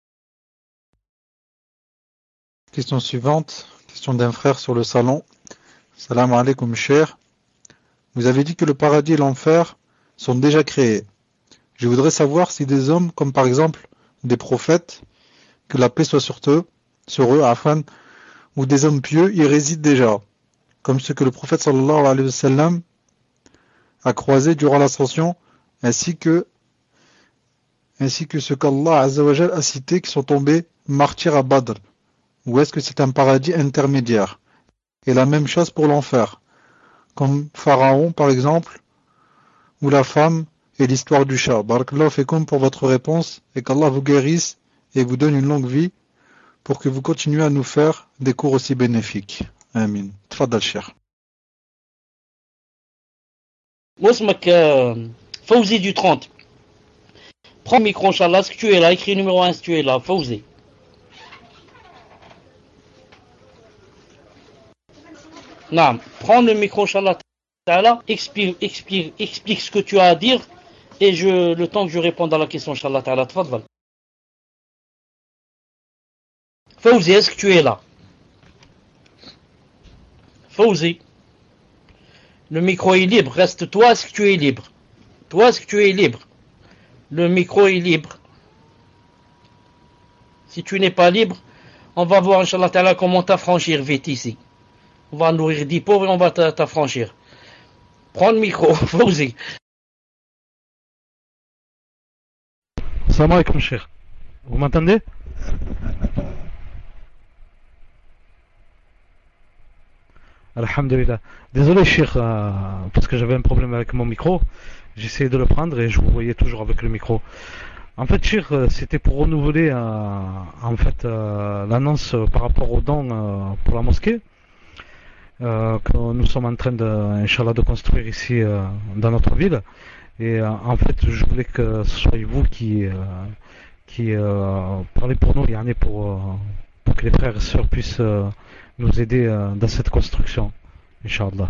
Question suivante, question d'un frère sur le salon. Salam alaikum cher. Vous avez dit que le paradis et l'enfer sont déjà créés. Je voudrais savoir si des hommes, comme par exemple des prophètes, que la paix soit sur eux, sur eux, afin, ou des hommes pieux y résident déjà, comme ce que le prophète sallallahu alayhi wa sallam a croisé durant l'ascension, ainsi que ainsi que ce qu'Allah Azza wa Jal a cité qui sont tombés martyrs à Badr, ou est-ce que c'est un paradis intermédiaire? Et la même chose pour l'enfer, comme Pharaon par exemple, ou la femme et l'histoire du chat. Barakallahu fikum pour votre réponse, et qu'Allah vous guérisse et vous donne une longue vie pour que vous continuiez à nous faire des cours aussi bénéfiques. Amin. Tfaddal cher. واسمك فوزي du trente. Prends le micro, Inch'Allah, est-ce que tu es là? Écris numéro un si tu es là, Fawzi. Non, prends le micro, Inch'Allah, explique, explique, explique ce que tu as à dire, et je, le temps que je réponde à la question, Inch'Allah, tfadval. Fawzi, est-ce que tu es là? Fawzi. Le micro est libre, reste toi, est-ce que tu es libre? Toi, est-ce que tu es libre? Le micro est libre. Si tu n'es pas libre, on va voir, Inch'Allah ta'ala, comment t'affranchir vite ici. On va nourrir dix pauvres et on va t'affranchir. Prends le micro, Fawzi. Salam alaikum, cheikh. Vous m'entendez? Alhamdulillah. Désolé, cheikh, euh, parce que j'avais un problème avec mon micro. J'essayais de le prendre et je vous voyais toujours avec le micro. En fait, cheikh, c'était pour renouveler euh, en fait euh, l'annonce par rapport aux dons euh, pour la mosquée euh, que nous sommes en train de, Inch'Allah, de construire ici euh, dans notre ville. Et euh, en fait, je voulais que ce soit vous qui euh, qui euh, parlez pour nous, yani pour euh, pour que les frères et sœurs puissent euh, nous aider euh, dans cette construction, Inch'Allah.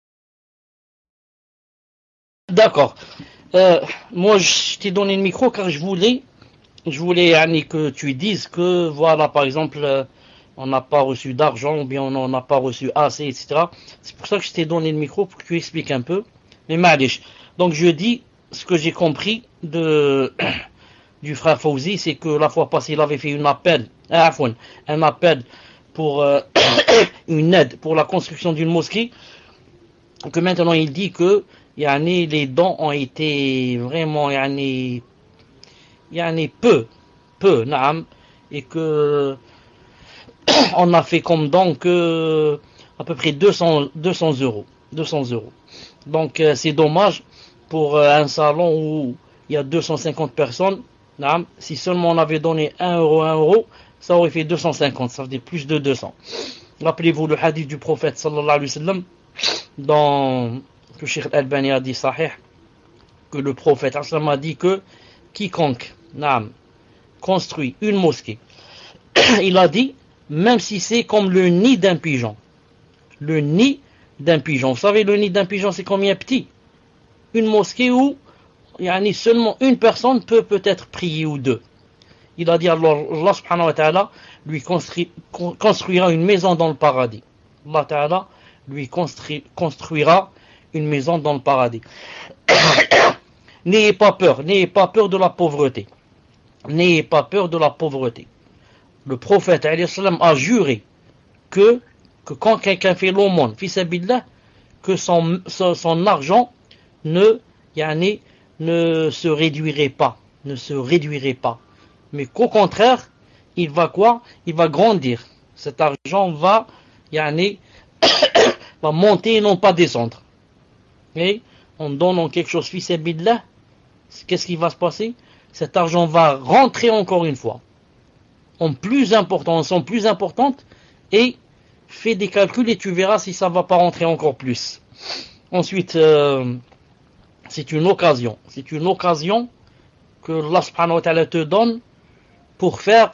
D'accord. Euh, moi, je t'ai donné le micro car je voulais, je voulais yani, que tu dises que, voilà, par exemple, euh, on n'a pas reçu d'argent ou bien on n'en a pas reçu assez, et cetera. C'est pour ça que je t'ai donné le micro pour que tu expliques un peu. Mais malish. Donc je dis ce que j'ai compris de du frère Fawzi, c'est que la fois passée, il avait fait un appel, un, un appel pour euh, une aide pour la construction d'une mosquée. Que maintenant il dit que yani, les dons ont été vraiment yani, yani, peu, peu, naam, et que on a fait comme don que à peu près deux cents, deux cents euros. deux cents euros. Donc euh, c'est dommage pour euh, un salon où il y a deux cent cinquante personnes. Naam, si seulement on avait donné un euro, un euro, ça aurait fait deux cent cinquante, ça veut dire plus de deux cents. Rappelez-vous le hadith du prophète sallallahu alayhi wa sallam, dans le Cheikh Al-Albani a dit sahih, que le prophète sallallahu a dit que quiconque naam, construit une mosquée, il a dit, même si c'est comme le nid d'un pigeon, le nid d'un pigeon. Vous savez, le nid d'un pigeon, c'est combien petit? Une mosquée où yani, seulement une personne peut peut-être prier ou deux. Il a dit, alors, Allah subhanahu wa ta'ala lui construit, construira une maison dans le paradis. Allah ta'ala lui construit, construira une maison dans le paradis. N'ayez pas peur, n'ayez pas peur de la pauvreté. N'ayez pas peur de la pauvreté. Le prophète alayhi salam a juré que, que quand quelqu'un fait l'aumône, fils abillah, que son, son, son argent ne, yani, ne se réduirait pas, ne se réduirait pas. Mais qu'au contraire, il va quoi? Il va grandir. Cet argent va, yani, va monter et non pas descendre. Et on donne en quelque chose, fils abillah, qu'est-ce qui va se passer? Cet argent va rentrer encore une fois. En plus important, en sont plus importantes, et fais des calculs et tu verras si ça ne va pas rentrer encore plus. Ensuite, euh, c'est une occasion, c'est une occasion que Allah subhanahu wa ta'ala te donne pour faire,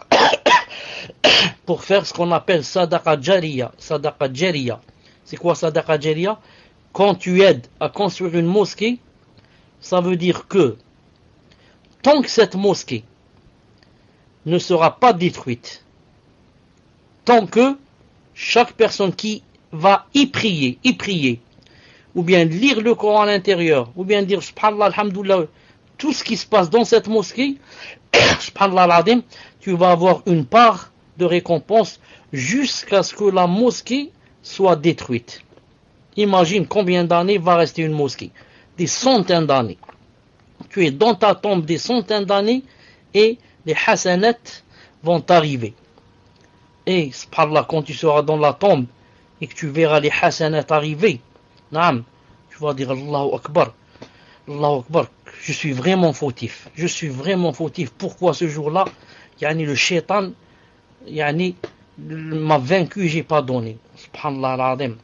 pour faire ce qu'on appelle sadaqa jariya. Sadaqa jariya. C'est quoi sadaqa jariya? Quand tu aides à construire une mosquée, ça veut dire que tant que cette mosquée ne sera pas détruite, tant que chaque personne qui va y prier, y prier, ou bien lire le Coran à l'intérieur, ou bien dire subhanallah, alhamdoulilah, tout ce qui se passe dans cette mosquée, subhanallah al-adim, tu vas avoir une part de récompense jusqu'à ce que la mosquée soit détruite. Imagine combien d'années va rester une mosquée. Des centaines d'années. Tu es dans ta tombe des centaines d'années et les hasanat vont arriver. Et subhanallah, quand tu seras dans la tombe et que tu verras les hasanat arriver, naam, tu vas dire Allahu Akbar, Allahu Akbar, je suis vraiment fautif, je suis vraiment fautif. Pourquoi ce jour-là, yani le shaitan, yani, m'a vaincu, j'ai pas donné. Subhanallah al-Azim.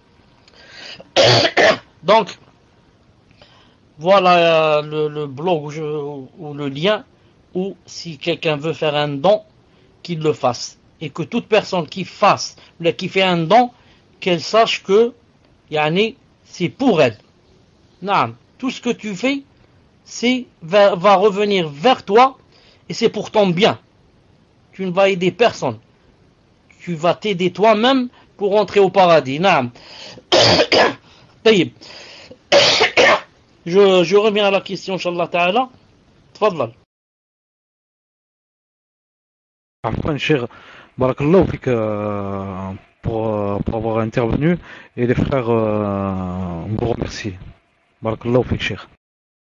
Donc, voilà euh, le, le blog ou, je, ou le lien ou si quelqu'un veut faire un don, qu'il le fasse. Et que toute personne qui fasse, ou qui fait un don, qu'elle sache que, yani, c'est pour elle. Non, tout ce que tu fais, c'est, va, va revenir vers toi, et c'est pour ton bien. Tu ne vas aider personne. Tu vas t'aider toi-même pour entrer au paradis. Non. je, je reviens à la question, Inch'Allah Ta'ala. Tfadlal. Afwan, cher, barakallahu fik euh, pour, euh, pour avoir intervenu et les frères euh, vous remercient. Barakallahu fik, cher.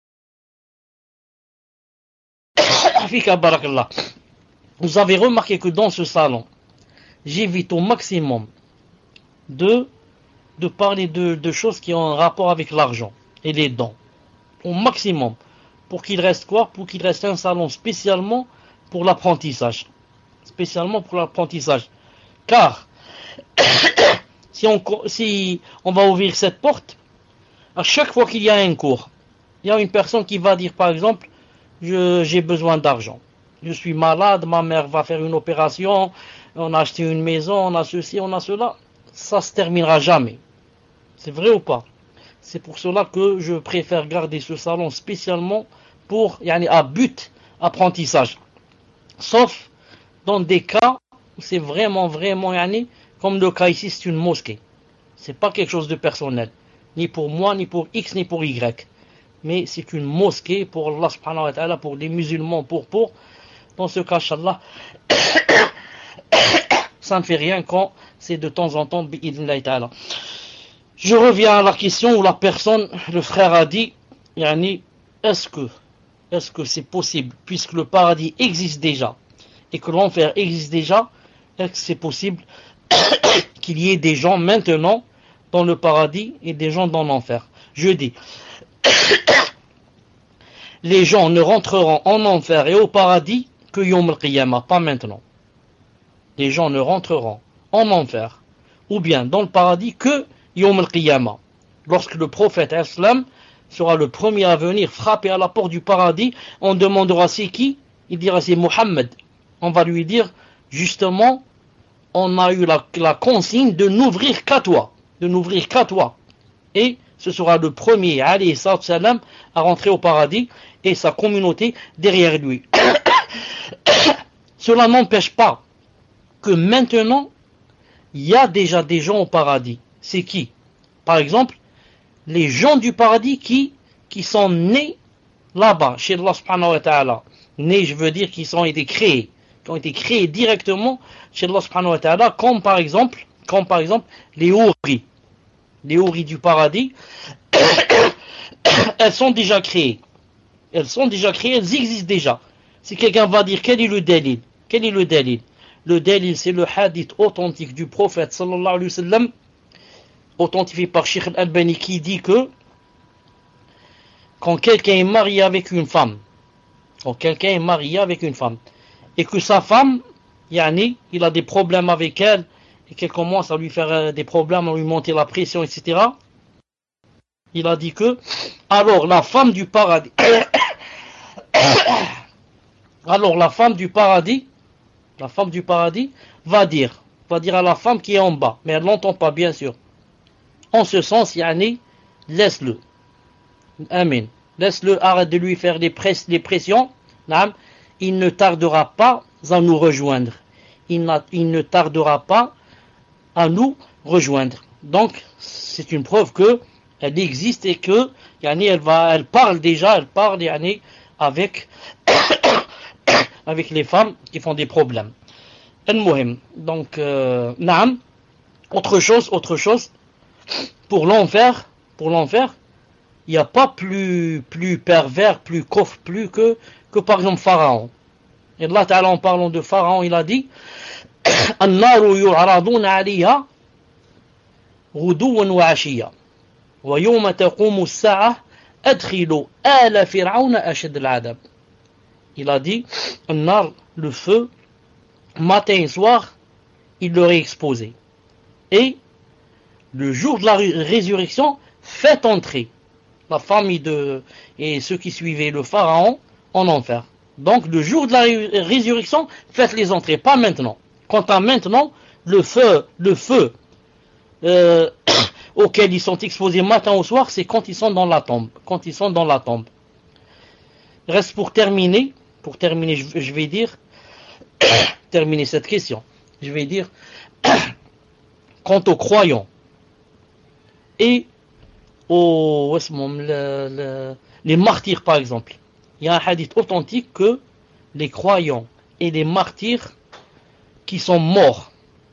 Fika barakallah. Vous avez remarqué que dans ce salon, j'évite au maximum de, de parler de, de choses qui ont un rapport avec l'argent et les dons. Au maximum. Pour qu'il reste quoi? Pour qu'il reste un salon spécialement pour l'apprentissage. Spécialement pour l'apprentissage. Car, si on, si on va ouvrir cette porte, à chaque fois qu'il y a un cours, il y a une personne qui va dire par exemple, je, j'ai besoin d'argent. Je suis malade, ma mère va faire une opération, on a acheté une maison, on a ceci, on a cela. Ça se terminera jamais. C'est vrai ou pas? C'est pour cela que je préfère garder ce salon spécialement pour, yani, à but apprentissage. Sauf dans des cas où c'est vraiment, vraiment, yani, comme le cas ici, c'est une mosquée. C'est pas quelque chose de personnel. Ni pour moi, ni pour X, ni pour Y. Mais c'est une mosquée pour Allah subhanahu wa ta'ala, pour les musulmans, pour, pour. Dans ce cas, Inch'Allah, ça ne fait rien quand c'est de temps en temps, bi'idhnillahi ta'ala. Je reviens à la question où la personne, le frère a dit, yani, est-ce que, est-ce que c'est possible, puisque le paradis existe déjà, et que l'enfer existe déjà, est-ce que c'est possible qu'il y ait des gens maintenant dans le paradis et des gens dans l'enfer? Je dis, les gens ne rentreront en enfer et au paradis que Yawm al-Qiyamah, pas maintenant. Les gens ne rentreront en enfer ou bien dans le paradis que Yawm al-Qiyamah. Lorsque le prophète islam sera le premier à venir frapper à la porte du paradis, on demandera c'est qui? Il dira c'est Mohammed. On va lui dire justement, on a eu la, la consigne de n'ouvrir qu'à toi, de n'ouvrir qu'à toi. Et ce sera le premier, alayhi salam, à rentrer au paradis et sa communauté derrière lui. Cela n'empêche pas que maintenant, il y a déjà des gens au paradis. C'est qui? Par exemple, les gens du paradis qui, qui sont nés là-bas, chez Allah subhanahu wa ta'ala. Nés, je veux dire, qui ont été créés, qui ont été créés directement chez Allah subhanahu wa ta'ala, comme par exemple, comme par exemple les houris. Les houris du paradis, elles sont déjà créées. Elles sont déjà créées, elles existent déjà. Si quelqu'un va dire quel est le dalil, quel est le dalil? Le dalil, c'est le hadith authentique du prophète sallallahu alayhi wa sallam, authentifié par Sheikh Al-Albani, qui dit que quand quelqu'un est marié avec une femme, quand quelqu'un est marié avec une femme, et que sa femme, yani, il a des problèmes avec elle, et qu'elle commence à lui faire des problèmes, à lui monter la pression, et cetera. Il a dit que, alors la femme du paradis, alors la femme du paradis, la femme du paradis va dire, va dire à la femme qui est en bas, mais elle l'entend pas bien sûr. En ce sens, yani, laisse-le. Amen. Laisse-le, arrête de lui faire des, press, des pressions. Il ne tardera pas à nous rejoindre. Il, il ne tardera pas à nous rejoindre. Donc, c'est une preuve que elle existe et que, yani, elle va, elle parle déjà, elle parle, yani, avec, avec les femmes qui font des problèmes. Al-Muhim. Donc, euh, naam. Autre chose, autre chose. Pour l'enfer, pour l'enfer, il n'y a pas plus, plus pervers, plus coffre, plus que, que par exemple Pharaon. Et Allah Ta'ala, en parlant de Pharaon, il a dit, النار يعرضون عليها غدوا وعشيا ويوم تقوم الساعة أدخلوا آل فرعون أشد العذاب. Il a dit, النار, le feu, matin et soir, il leur est exposé. Et le jour de la résurrection, faites entrer la famille de et ceux qui suivaient le pharaon en enfer. Donc le jour de la ré- résurrection, faites-les entrer, pas maintenant. Quant à maintenant, le feu, le feu euh, auquel ils sont exposés matin au soir, c'est quand ils sont dans la tombe. Quand ils sont dans la tombe. Reste pour terminer, pour terminer, je, je vais dire, terminer cette question. Je vais dire, quant aux croyants et aux, le, le, les martyrs par exemple. Il y a un hadith authentique que les croyants et les martyrs qui sont morts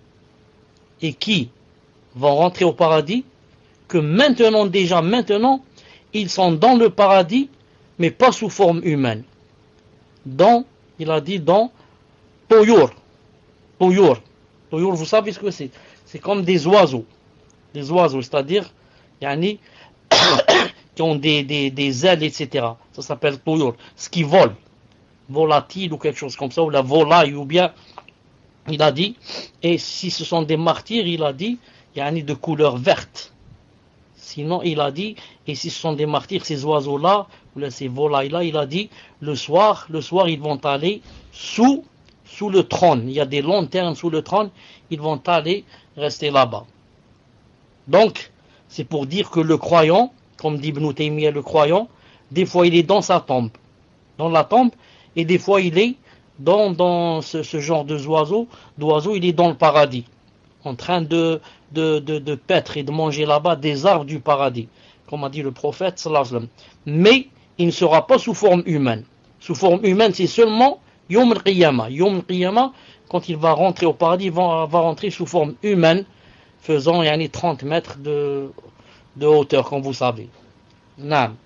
et qui vont rentrer au paradis, que maintenant déjà, maintenant, ils sont dans le paradis, mais pas sous forme humaine. Dans, il a dit dans Toyour. Toyour. Toyour, vous savez ce que c'est? C'est comme des oiseaux. Des oiseaux, c'est-à-dire, yani, qui ont des, des, des ailes, et cetera. Ça s'appelle Toyour. Ce qui vole. Volatile ou quelque chose comme ça, ou la volaille, ou bien, il a dit, et si ce sont des martyrs, il a dit, yani de couleur verte. Sinon, il a dit, et si ce sont des martyrs, ces oiseaux-là, ou ces volailles-là, il a dit, le soir, le soir, ils vont aller sous, sous le trône. Il y a des lanternes sous le trône, ils vont aller rester là-bas. Donc, c'est pour dire que le croyant, comme dit Ibn Taymiyyah, le croyant, des fois il est dans sa tombe, dans la tombe, et des fois il est dans, dans ce, ce genre d'oiseau, d'oiseau, il est dans le paradis, en train de, de, de, de paître et de manger là-bas des arbres du paradis, comme a dit le prophète sallallahu alayhi wa sallam. Mais il ne sera pas sous forme humaine. Sous forme humaine, c'est seulement Yom al-Qiyamah. Yom al-Qiyamah, quand il va rentrer au paradis, il va, va rentrer sous forme humaine, faisant yani, trente mètres de, de hauteur, comme vous savez. Naam.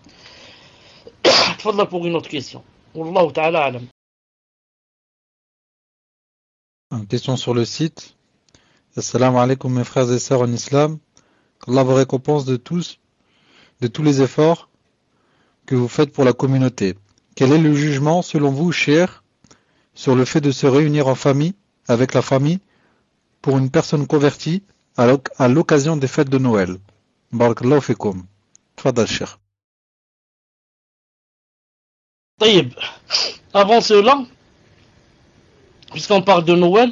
Tfadla pour une autre question. Wallahu ta'ala alam. Une question sur le site. Assalamu alaikum mes frères et sœurs en islam. Qu'Allah vous récompense de tous, de tous les efforts que vous faites pour la communauté. Quel est le jugement, selon vous, cher, sur le fait de se réunir en famille, avec la famille, pour une personne convertie à l'occasion des fêtes de Noël? Barakallahu fikum. Tfadal, cher. Taïb. Avant cela, puisqu'on parle de Noël,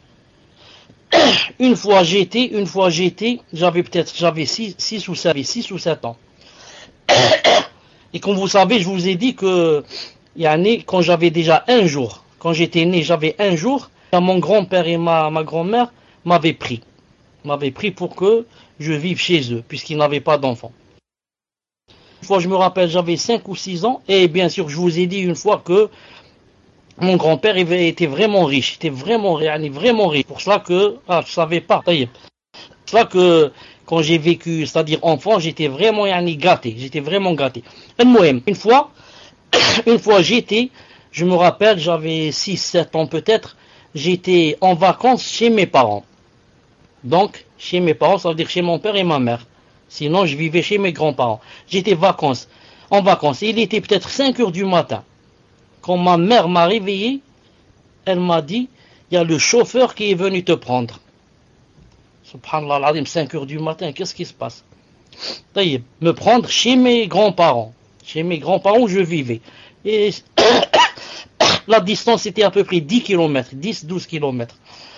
une fois j'étais, une fois j'étais, j'avais peut-être, j'avais six ou sept ans. Et comme vous savez, je vous ai dit que, yani, quand j'avais déjà un jour, quand j'étais né, j'avais un jour, mon grand-père et ma, ma grand-mère m'avaient pris, m'avaient pris pour que je vive chez eux, puisqu'ils n'avaient pas d'enfants. Une fois, je me rappelle, j'avais cinq ou six ans, et bien sûr, je vous ai dit une fois que mon grand-père était vraiment riche, était vraiment, vraiment riche. Pour cela que, ah, je savais pas, c'est pour cela que, quand j'ai vécu, c'est-à-dire enfant, j'étais vraiment yani, gâté, j'étais vraiment gâté. Une fois, une fois j'étais, je me rappelle, j'avais six sept ans peut-être, j'étais en vacances chez mes parents. Donc, chez mes parents, ça veut dire chez mon père et ma mère. Sinon, je vivais chez mes grands-parents. J'étais vacances, en vacances. Il était peut-être cinq heures du matin. Quand ma mère m'a réveillé, elle m'a dit, il y a le chauffeur qui est venu te prendre. Subhanallah al-Azim, cinq heures du matin, qu'est-ce qui se passe? Taïb, me prendre chez mes grands-parents. Chez mes grands-parents où je vivais. Et la distance était à peu près dix kilomètres, dix douze kilomètres.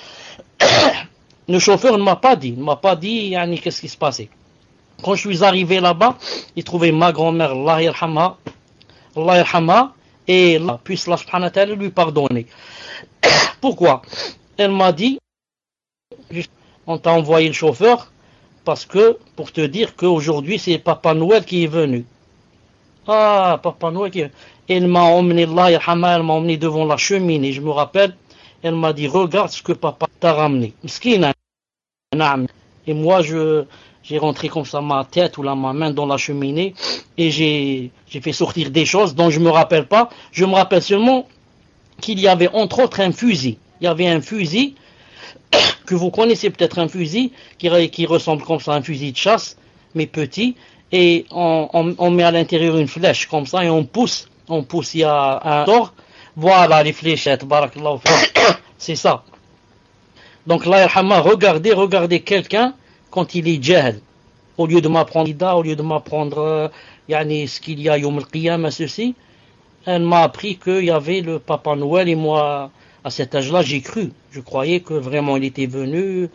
Le chauffeur ne m'a pas dit, ne m'a pas dit yani, qu'est-ce qui se passait. Quand je suis arrivé là-bas, il trouvait ma grand-mère, Allah yarhamha, Allah yarhamha, et là, puisse Allah subhanahu wa ta'ala lui pardonner. Pourquoi? Elle m'a dit, on t'a envoyé le chauffeur, parce que, pour te dire qu'aujourd'hui c'est Papa Noël qui est venu. Ah, Papa Noël qui est venu. Elle m'a emmené, Allah yarhamha, elle m'a emmené devant la cheminée, je me rappelle, elle m'a dit, regarde ce que papa t'a ramené. Mskina. Et moi, je, j'ai rentré comme ça ma tête ou la, ma main dans la cheminée et j'ai, j'ai fait sortir des choses dont je ne me rappelle pas. Je me rappelle seulement qu'il y avait entre autres un fusil. Il y avait un fusil que vous connaissez peut-être, un fusil qui, qui ressemble comme ça à un fusil de chasse, mais petit. Et on, on, on met à l'intérieur une flèche comme ça et on pousse. On pousse, il y a un sort. Voilà les fléchettes, barakallahu fik. C'est ça. Donc là, regardez, regardez quelqu'un quand il est jahl. Au lieu de m'apprendre Ida, au lieu de m'apprendre euh, yani, ce qu'il y a Yom al-Qiyamah, ceci, elle m'a appris qu'il y avait le Papa Noël, et moi, à cet âge-là, j'ai cru. Je croyais que vraiment il était venu.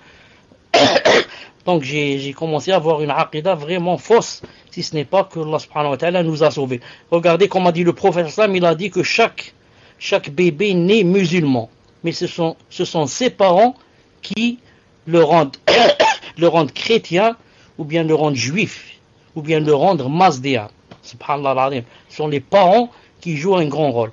Donc j'ai, j'ai commencé à avoir une aqidah vraiment fausse, si ce n'est pas que Allah subhanahu wa ta'ala nous a sauvés. Regardez comme a dit le prophète sallam, il a dit que chaque, chaque bébé né musulman, mais ce sont, ce sont ses parents qui le rendent, le rendent chrétien, ou bien le rendent juif, ou bien le rendent masdéa. Subhanallah al-azim. Ce sont les parents qui jouent un grand rôle.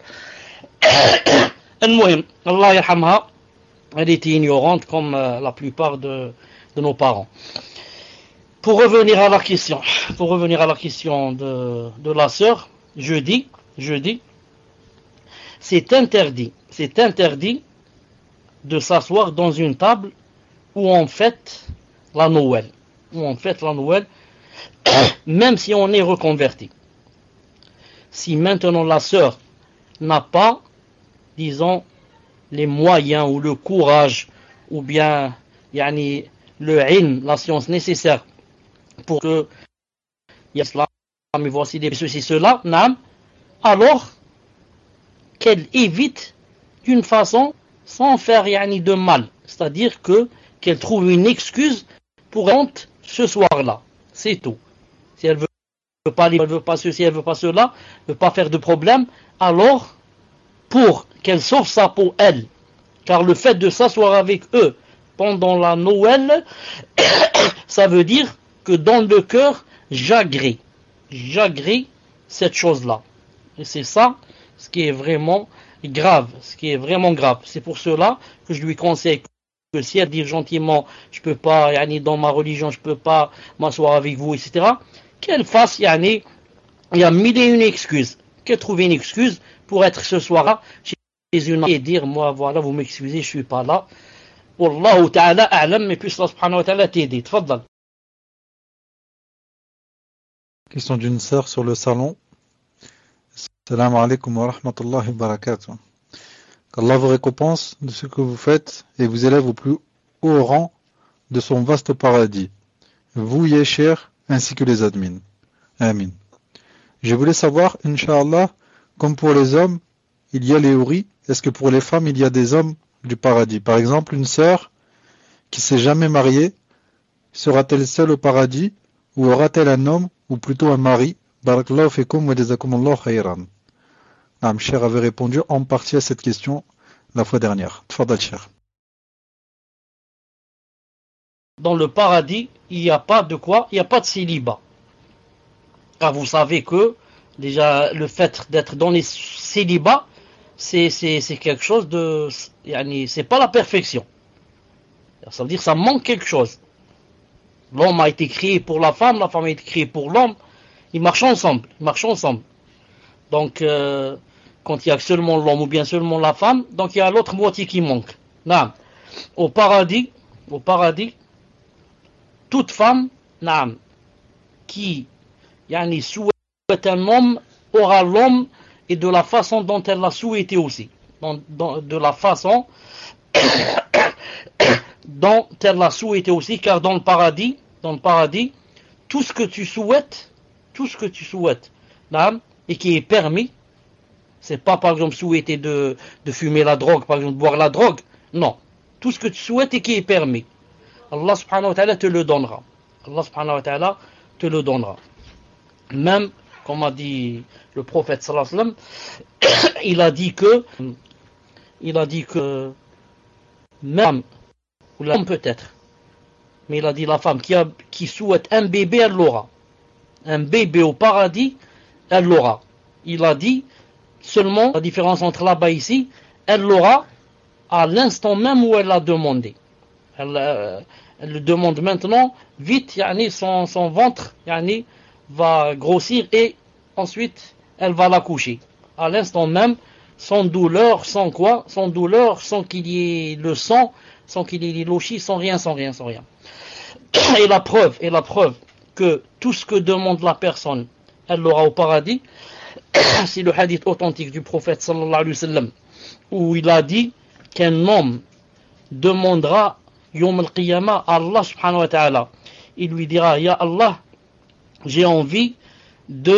Al-Muhim, Allah yarhamha, elle était ignorante comme euh, la plupart de, de nos parents. Pour revenir à la question, pour revenir à la question de, de la sœur, je dis, je dis, c'est interdit, c'est interdit de s'asseoir dans une table où on fête la Noël, où on fête la Noël, même si on est reconverti. Si maintenant la sœur n'a pas, disons, les moyens ou le courage ou bien yani, le ilm, la science nécessaire pour que il y a cela, mais voici des ceci, cela, nam, alors qu'elle évite d'une façon sans faire yani, de mal, c'est-à-dire que qu'elle trouve une excuse pour rentrer ce soir-là, c'est tout. Si elle veut pas, elle veut pas ceci, elle veut pas cela, elle veut pas faire de problème, alors pour qu'elle sauve sa peau, elle, car le fait de s'asseoir avec eux pendant la Noël, ça veut dire que dans le cœur, j'agrée, j'agrée cette chose-là. Et c'est ça, ce qui est vraiment grave, ce qui est vraiment grave. C'est pour cela que je lui conseille que si elle dit gentiment, je peux pas, yani, dans ma religion, je peux pas m'asseoir avec vous, et cetera, qu'elle fasse, yani, il y a mille et une excuses, qu'elle trouve une excuse pour être ce soir-là chez une et dire, moi, voilà, vous m'excusez, je suis pas là. Wallahu ta'ala a'lam, mais puisse Allah subhanahu wa ta'ala t'aider. Tfaddal. Question d'une sœur sur le salon. Salam alaikum wa rahmatullahi wa barakatuh. Qu'Allah vous récompense de ce que vous faites et vous élève au plus haut rang de son vaste paradis. Vous, Yesher, ainsi que les admins. Amin. Je voulais savoir, Inch'Allah, comme pour les hommes, il y a les houris, est-ce que pour les femmes, il y a des hommes du paradis? Par exemple, une sœur qui s'est jamais mariée, sera-t-elle seule au paradis ou aura-t-elle un homme ou plutôt un mari? Barakallahu fikum wa jazakumullahu khayran. Am Cher avait répondu en partie à cette question la fois dernière. Tfadal Cher. Dans le paradis, il n'y a pas de quoi? Il n'y a pas de célibat. Car vous savez que déjà le fait d'être dans les célibats, c'est, c'est, c'est quelque chose de, yani, c'est pas la perfection. Ça veut dire que ça manque quelque chose. L'homme a été créé pour la femme, la femme a été créée pour l'homme. Ils marchent ensemble, ils marchent ensemble. Donc, euh, quand il y a seulement l'homme ou bien seulement la femme, donc il y a l'autre moitié qui manque. Naam. Au paradis, au paradis, toute femme, naam, qui yani, souhaite un homme, aura l'homme et de la façon dont elle l'a souhaité aussi. Dans, dans, de la façon dont elle l'a souhaité aussi, car dans le paradis, dans le paradis, tout ce que tu souhaites, tout ce que tu souhaites, naam, et qui est permis, c'est pas par exemple souhaiter de, de fumer la drogue, par exemple de boire la drogue, non. Tout ce que tu souhaites et qui est permis, Allah subhanahu wa ta'ala te le donnera. Allah subhanahu wa ta'ala te le donnera. Même, comme a dit le prophète sallallahu alayhi wa sallam, il a dit que, il a dit que, même, ou la femme peut-être, mais il a dit la femme qui, a, qui souhaite un bébé, elle l'aura. Un bébé au paradis, elle l'aura. Il a dit seulement, la différence entre là-bas et ici, elle l'aura à l'instant même où elle l'a demandé. Elle, euh, elle le demande maintenant, vite, yani, son, son ventre yani, va grossir et ensuite elle va l'accoucher. À l'instant même, sans douleur, sans quoi? Sans douleur, sans qu'il y ait le sang, sans qu'il y ait les lochis, sans rien, sans rien, sans rien. Et la preuve, et la preuve que tout ce que demande la personne, elle l'aura au paradis, c'est le hadith authentique du prophète sallallahu alayhi wa sallam, où il a dit qu'un homme demandera Yom al-Qiyamah à Allah subhanahu wa ta'ala. Il lui dira, Ya Allah, j'ai envie de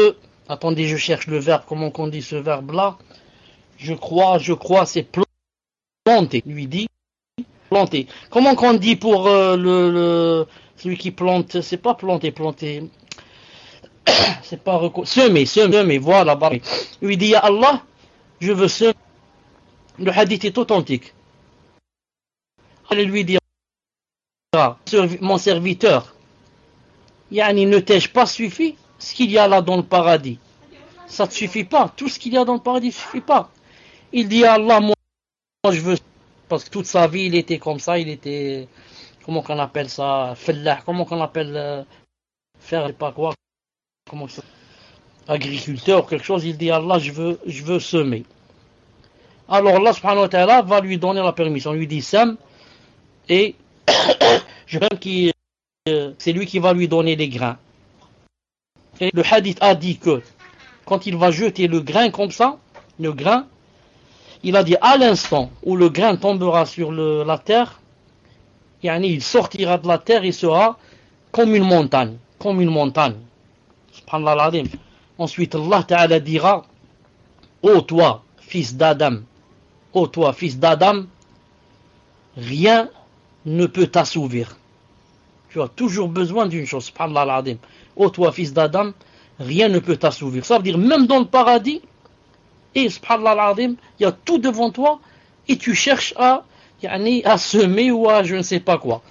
Attendez, je cherche le verbe, comment on dit ce verbe-là? Je crois, je crois, c'est planter, lui dit planter. Comment qu'on dit pour euh, le, le celui qui plante? C'est pas planter, planter. C'est pas reco- semer, semer, voilà. Barré. Lui dit, ya Allah, je veux semer. Le hadith est authentique. Allez lui dire, mon serviteur, yani, ne t'ai-je pas suffi ce qu'il y a là dans le paradis? Ça ne te suffit pas. Tout ce qu'il y a dans le paradis ne suffit pas. Il dit à Allah, moi, moi je veux, parce que toute sa vie il était comme ça, il était, comment qu'on appelle ça, fellah, comment qu'on appelle, euh, faire, je sais pas quoi, comment ça, agriculteur, quelque chose. Il dit à Allah, je veux, je veux semer. Alors Allah subhanahu wa ta'ala va lui donner la permission. Il lui dit sème, et je pense que euh, c'est lui qui va lui donner les grains. Et le hadith a dit que quand il va jeter le grain comme ça, le grain, il a dit à l'instant où le grain tombera sur le, la terre, yani il sortira de la terre et sera comme une montagne, comme une montagne. Subhanallah al-Azim. Ensuite Allah Ta'ala dira, ô toi, fils d'Adam, ô toi, fils d'Adam, rien ne peut t'assouvir. Tu as toujours besoin d'une chose, subhanallah al-Azim. Ô toi, fils d'Adam, rien ne peut t'assouvir. Ça veut dire, même dans le paradis, et subhanallah al-Azim, il y a tout devant toi, et tu cherches à, yani, à semer ou à je ne sais pas quoi.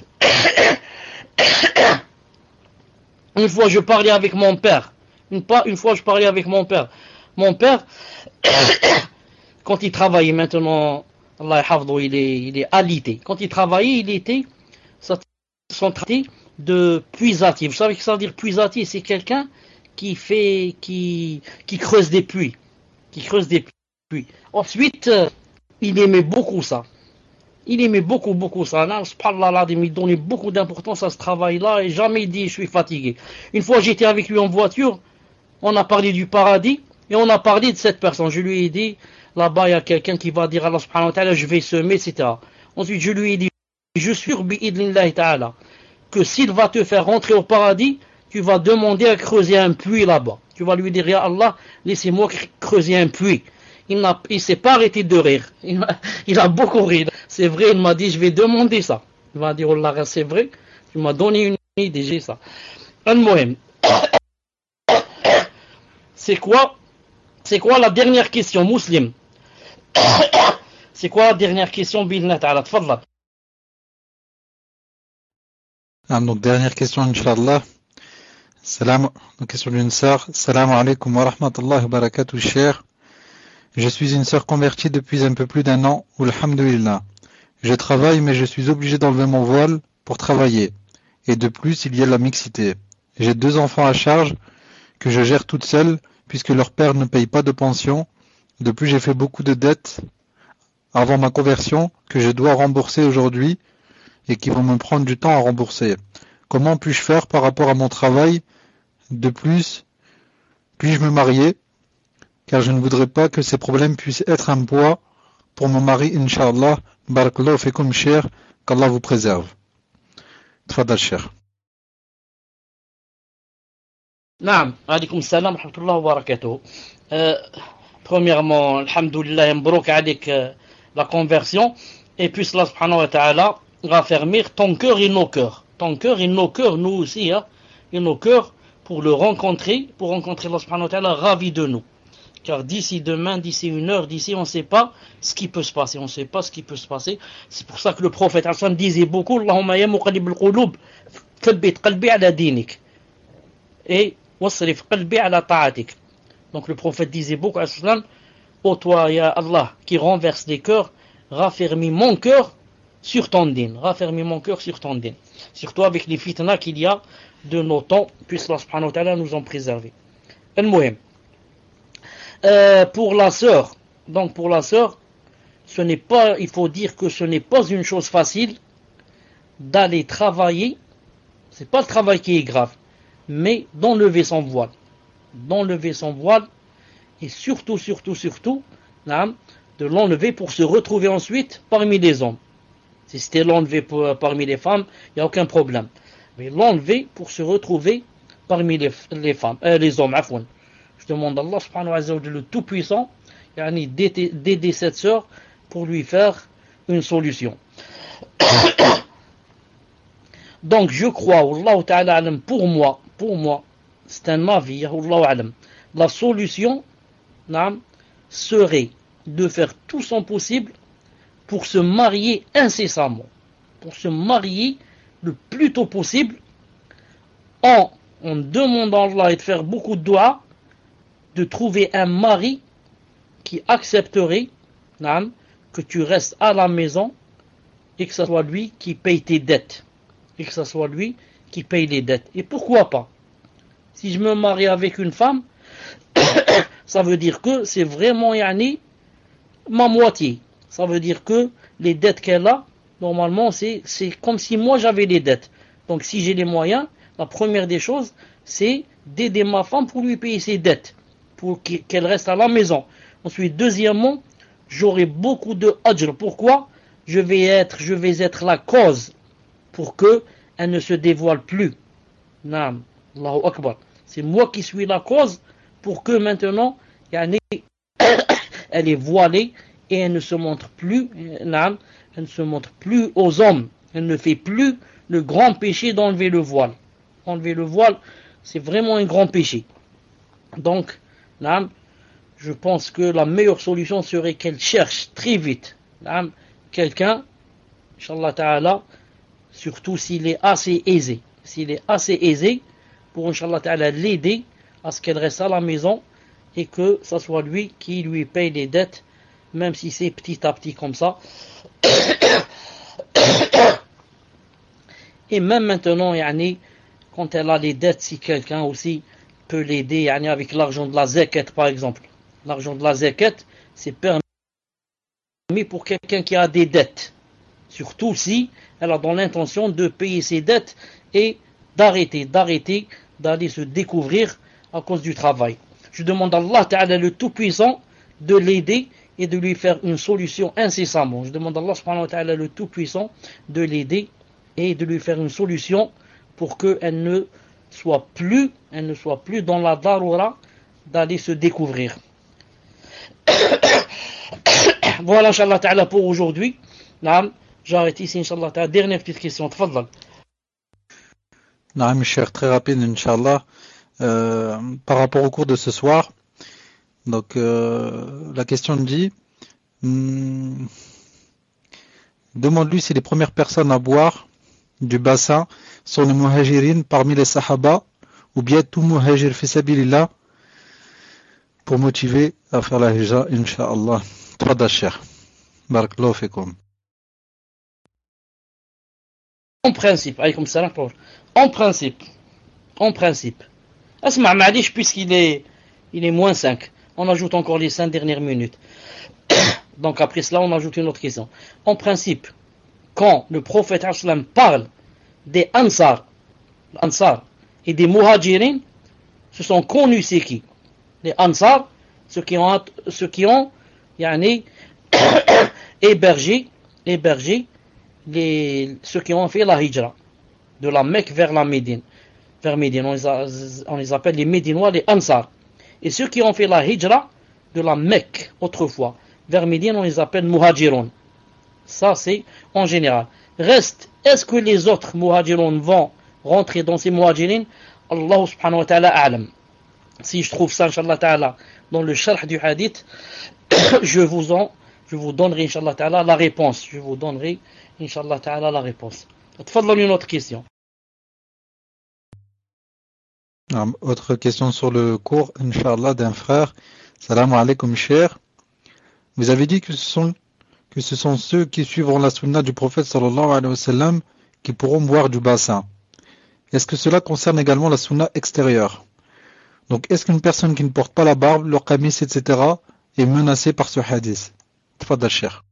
Une fois, je parlais avec mon père. Une, pas, une fois, je parlais avec mon père. Mon père, quand il travaillait maintenant, Allah yahfadou, il est, il est alité. Quand il travaillait, il était, ça, son travail de puisatier. Vous savez ce que ça veut dire puisatier? C'est quelqu'un qui fait, qui, qui creuse des puits. Qui creuse des puits. Ensuite, euh, il aimait beaucoup ça. Il aimait beaucoup, beaucoup ça. Là, subhanallah, il donnait beaucoup d'importance à ce travail-là et jamais il dit je suis fatigué. Une fois, j'étais avec lui en voiture, on a parlé du paradis et on a parlé de cette personne. Je lui ai dit, là-bas, il y a quelqu'un qui va dire à Allah subhanahu wa ta'ala, je vais semer, et cetera. Ensuite, je lui ai dit, je suis bi'idnillahi ta'ala, que s'il va te faire rentrer au paradis, tu vas demander à creuser un puits là-bas. Tu vas lui dire, ya Allah, laissez-moi creuser un puits. Il ne s'est pas arrêté de rire. Il a, il a beaucoup ri. C'est vrai, il m'a dit, je vais demander ça. Il m'a dit, oh là, c'est vrai. Tu m'as donné une idée, j'ai ça. Al-Muhim. C'est quoi, c'est quoi la dernière question, Muslim? C'est quoi la dernière question, Bilna ta'ala? Tfadlal. Ah, donc, dernière question, Inch'Allah. Salam, donc question d'une sœur. Salam alaikum wa rahmatullahi wa barakatuh, cher. Je suis une sœur convertie depuis un peu plus d'un an, alhamdulillah. Je travaille, mais je suis obligé d'enlever mon voile pour travailler. Et de plus, il y a la mixité. J'ai deux enfants à charge que je gère toute seule, puisque leur père ne paye pas de pension. De plus, j'ai fait beaucoup de dettes avant ma conversion que je dois rembourser aujourd'hui et qui vont me prendre du temps à rembourser. Comment puis-je faire par rapport à mon travail? De plus, puis-je me marier? Car je ne voudrais pas que ces problèmes puissent être un poids pour mon mari, Inch'Allah. Barakallahu fikum, cher. Qu'Allah vous préserve. Tfadal, cher. Naam, alaykoum salam, rahmatullah wa barakatuh. Euh, premièrement, alhamdoulilah, mbrouk alayk euh, la conversion. Et puis, Allah subhanahu wa ta'ala raffermir ton cœur et nos cœurs. Ton cœur et nos cœurs, nous aussi, hein, et nos cœurs, pour le rencontrer, pour rencontrer Allah subhanahu wa ta'ala, ravi de nous. Car d'ici demain, d'ici une heure, d'ici, on ne sait pas ce qui peut se passer. On ne sait pas ce qui peut se passer. C'est pour ça que le prophète Hassan disait beaucoup, Allahumma ya muqallib al-qulub, thabbit qalbi ala dinik. Et wasrif qalbi ala ta'atik. Donc le prophète disait beaucoup à Hassan, ô toi, ya Allah, qui renverse les cœurs, raffermis mon cœur sur ton din. Raffermis mon cœur sur ton din. Surtout avec les fitnas qu'il y a de nos temps, puisse Allah subhanahu wa ta'ala nous en préserver. Al-Muhim. Euh, pour la sœur, donc pour la sœur, ce n'est pas, il faut dire que ce n'est pas une chose facile d'aller travailler. C'est pas le travail qui est grave, mais d'enlever son voile, d'enlever son voile et surtout, surtout, surtout, hein, de l'enlever pour se retrouver ensuite parmi les hommes. Si c'était l'enlever parmi les femmes, il n'y a aucun problème. Mais l'enlever pour se retrouver parmi les, les femmes, euh, les hommes, afouan. Je demande à Allah subhanahu wa ta'ala le Tout-Puissant yani, d'aider cette sœur pour lui faire une solution. Donc je crois, Wallahu ta'ala alam, pour moi, pour moi, c'est un avis, Wallahu alam, la solution naam, serait de faire tout son possible pour se marier incessamment, pour se marier le plus tôt possible, en, en demandant à Allah et de faire beaucoup de doigts, de trouver un mari qui accepterait naam, que tu restes à la maison et que ce soit lui qui paye tes dettes. Et que ce soit lui qui paye les dettes. Et pourquoi pas? Si je me marie avec une femme, ça veut dire que c'est vraiment yani, ma moitié. Ça veut dire que les dettes qu'elle a, normalement, c'est, c'est comme si moi j'avais les dettes. Donc si j'ai les moyens, la première des choses, c'est d'aider ma femme pour lui payer ses dettes, pour qu'elle reste à la maison. Ensuite, deuxièmement, j'aurai beaucoup de ajr. Pourquoi? Je vais être, je vais être la cause pour que elle ne se dévoile plus. Naam, Allahu Akbar. C'est moi qui suis la cause pour que maintenant, yani, elle est voilée et elle ne se montre plus, naam, elle ne se montre plus aux hommes. Elle ne fait plus le grand péché d'enlever le voile. Enlever le voile, c'est vraiment un grand péché. Donc, naam, je pense que la meilleure solution serait qu'elle cherche très vite naam, quelqu'un, Inch'Allah Ta'ala, surtout s'il est assez aisé, s'il est assez aisé, pour Inch'Allah Ta'ala l'aider à ce qu'elle reste à la maison et que ce soit lui qui lui paye les dettes, même si c'est petit à petit comme ça. Et même maintenant, yani, quand elle a les dettes, si quelqu'un aussi peut l'aider yani, avec l'argent de la zakat par exemple. L'argent de la zakat, c'est permis pour quelqu'un qui a des dettes. Surtout si elle a dans l'intention de payer ses dettes et d'arrêter, d'arrêter, d'aller se découvrir à cause du travail. Je demande à Allah Ta'ala le Tout-Puissant de l'aider et de lui faire une solution incessamment. Je demande à Allah Subhanahu wa Ta'ala le Tout-Puissant de l'aider et de lui faire une solution pour qu'elle ne soit plus, elle ne soit plus dans la darura d'aller se découvrir. Voilà, Inch'Allah Ta'ala, pour aujourd'hui. Naam. J'arrête ici, Inch'Allah Ta'ala. Dernière petite question, tfaddal. Naam, cher, très rapide, Inch'Allah. Euh, par rapport au cours de ce soir, donc euh, la question dit hmm, demande-lui si les premières personnes à boire du bassin sont les muhajirin parmi les sahaba ou bien tout muhajir fi sabilillah pour motiver à faire la hijra, Inch'Allah. Tfaddal, cher. Barakallahu fikum. En principe, alaykoum salam, en principe, en principe, Asma' ma'alish, puisqu'il est, il est moins cinq, on ajoute encore les cinq dernières minutes. Donc après cela, on ajoute une autre question. En principe, quand le prophète sallam parle des ansar, ansar et des muhajirin, ce sont connus c'est qui? Les ansar, ceux qui ont, ceux qui ont, yani, hébergé, hébergé, Les, ceux qui ont fait la hijra de la Mecque vers la Médine, vers Médine, on les, a, on les appelle les Médinois, les Ansar. Et ceux qui ont fait la hijra de la Mecque autrefois vers Médine, on les appelle Muhajirun. Ça c'est en général. Reste, est-ce que les autres Muhajirun vont rentrer dans ces Muhajirin? Allah subhanahu wa ta'ala a'lam. Si je trouve ça, Inch'Allah ta'ala, dans le sharh du hadith, je vous en, je vous donnerai, Inch'Allah ta'ala, la réponse. Je vous donnerai Inch'Allah Ta'ala la réponse. Tfaddal, une autre question. Autre question sur le cours, Inch'Allah, d'un frère. Salam alaikum, cher. Vous avez dit que ce sont, que ce sont ceux qui suivront la sunna du prophète sallallahu alayhi wa sallam qui pourront boire du bassin. Est-ce que cela concerne également la sunna extérieure? Donc, est-ce qu'une personne qui ne porte pas la barbe, le qamis, et cetera est menacée par ce hadith? Tfaddal, cher.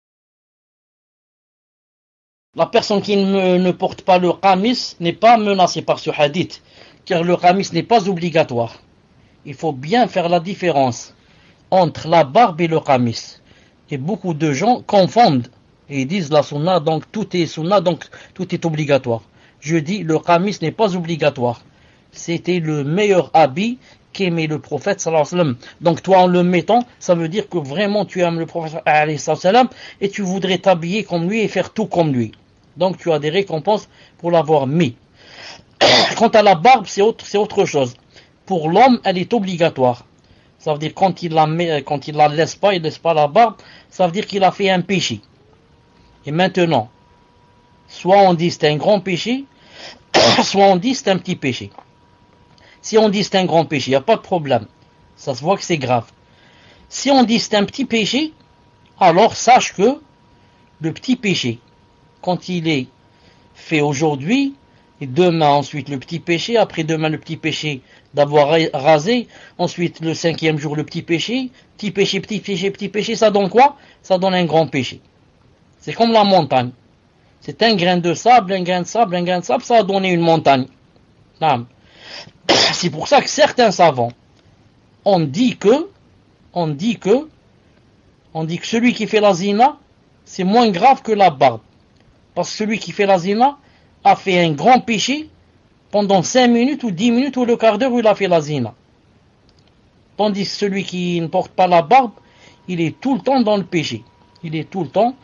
La personne qui ne, ne porte pas le qamis n'est pas menacée par ce hadith, car le qamis n'est pas obligatoire. Il faut bien faire la différence entre la barbe et le qamis. Et beaucoup de gens confondent et disent la sunna, donc tout est sunna, donc tout est obligatoire. Je dis le qamis n'est pas obligatoire. C'était le meilleur habit qu'aimer le prophète sallallahu alayhi wa sallam. Donc toi en le mettant, ça veut dire que vraiment tu aimes le prophète alayhi wa sallam et tu voudrais t'habiller comme lui et faire tout comme lui. Donc tu as des récompenses pour l'avoir mis. Quant à la barbe, c'est autre, c'est autre chose. Pour l'homme, elle est obligatoire. Ça veut dire quand il la met, quand il la laisse pas, il laisse pas la barbe, ça veut dire qu'il a fait un péché. Et maintenant, soit on dit c'est un grand péché, soit on dit c'est un petit péché. Si on dit c'est un grand péché, il n'y a pas de problème. Ça se voit que c'est grave. Si on dit c'est un petit péché, alors sache que le petit péché, quand il est fait aujourd'hui, et demain ensuite le petit péché, après demain le petit péché d'avoir rasé, ensuite le cinquième jour le petit péché, petit péché, petit péché, petit péché, ça donne quoi? Ça donne un grand péché. C'est comme la montagne. C'est un grain de sable, un grain de sable, un grain de sable, ça a donné une montagne. C'est pour ça que certains savants on dit que, on dit que, on dit que celui qui fait la zina, c'est moins grave que la barbe. Parce que celui qui fait la zina a fait un grand péché pendant cinq minutes ou dix minutes ou le quart d'heure où il a fait la zina. Tandis que celui qui ne porte pas la barbe, il est tout le temps dans le péché. Il est tout le temps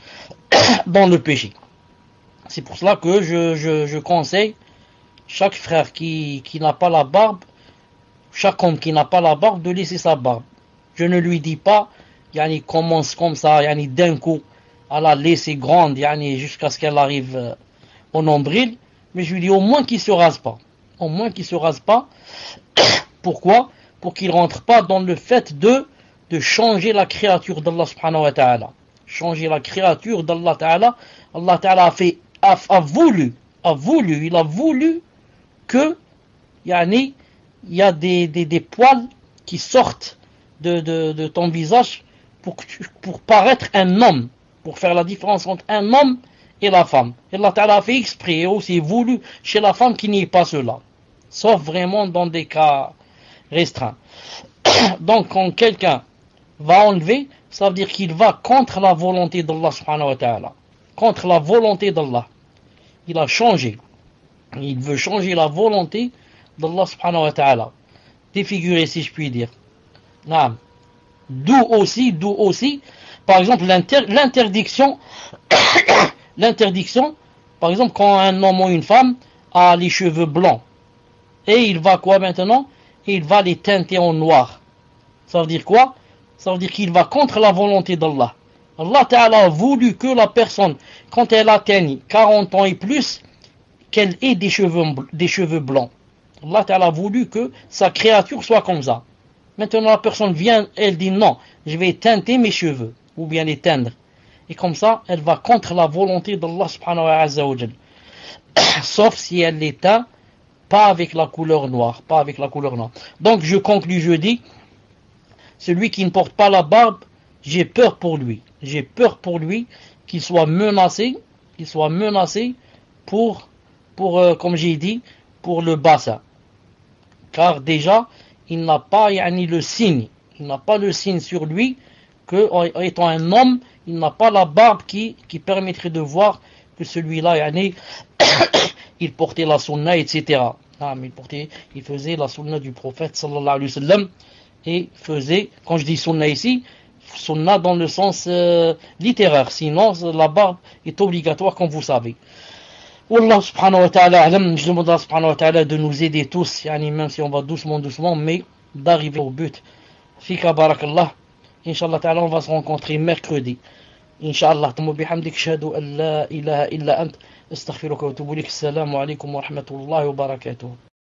dans le péché. C'est pour cela que je, je, je conseille chaque frère qui, qui n'a pas la barbe, chaque homme qui n'a pas la barbe, de laisser sa barbe. Je ne lui dis pas, yani, commence comme ça, yani, d'un coup, à la laisser grande, yani, jusqu'à ce qu'elle arrive euh, au nombril, mais je lui dis au moins qu'il ne se rase pas. Au moins qu'il ne se rase pas. Pourquoi? Pour qu'il ne rentre pas dans le fait de, de changer la créature d'Allah subhanahu wa ta'ala. Changer la créature d'Allah ta'ala. Allah ta'ala a fait, a, a voulu, a voulu, il a voulu que, yani, il y a des, des, des poils qui sortent de, de, de ton visage pour, pour paraître un homme, pour faire la différence entre un homme et la femme. Et Allah Ta'ala a fait exprès et aussi voulu chez la femme qu'il n'y ait pas cela. Sauf vraiment dans des cas restreints. Donc quand quelqu'un va enlever, ça veut dire qu'il va contre la volonté d'Allah subhanahu wa ta'ala. Contre la volonté d'Allah. Il a changé. Il veut changer la volonté d'Allah subhanahu wa ta'ala. Défiguré si je puis dire. Non. D'où aussi, d'où aussi, par exemple l'inter, l'interdiction, l'interdiction, par exemple quand un homme ou une femme a les cheveux blancs, et il va quoi maintenant? Il va les teinter en noir. Ça veut dire quoi? Ça veut dire qu'il va contre la volonté d'Allah. Allah Ta'ala a voulu que la personne, quand elle atteigne quarante ans et plus, qu'elle ait des cheveux, des cheveux blancs. Allah Ta'ala a voulu que sa créature soit comme ça. Maintenant la personne vient, elle dit non, je vais teinter mes cheveux, ou bien les teindre. Et comme ça, elle va contre la volonté d'Allah subhanahu wa ta'ala. Sauf si elle les teint pas avec la couleur noire, pas avec la couleur noire. Donc je conclus, je dis, celui qui ne porte pas la barbe, j'ai peur pour lui. J'ai peur pour lui qu'il soit menacé, qu'il soit menacé pour, pour euh, comme j'ai dit, pour le bassin. Car déjà, il n'a pas yani, le signe, il n'a pas le signe sur lui que, étant un homme, il n'a pas la barbe qui, qui permettrait de voir que celui-là, yani, il portait la sunna, et cetera. Ah, mais il, portait, il faisait la sunna du prophète, sallallahu alayhi wa sallam, et faisait, quand je dis sunna ici, sunna dans le sens euh, littéraire, sinon la barbe est obligatoire, comme vous savez. Wallah subhanahu wa ta'ala alam, je demande à Allah subhanahu wa ta'ala de nous aider tous, yani même si on va doucement, doucement, mais d'arriver au but. Fika barakallah. Inch'Allah ta'ala, on va se rencontrer mercredi. Inch'Allah, tamu bihamdik, shahadu an la ilaha illa ant, astaghfiruka wa atubu ilayk. Assalamu alaikum wa rahmatullahi wa barakatuh.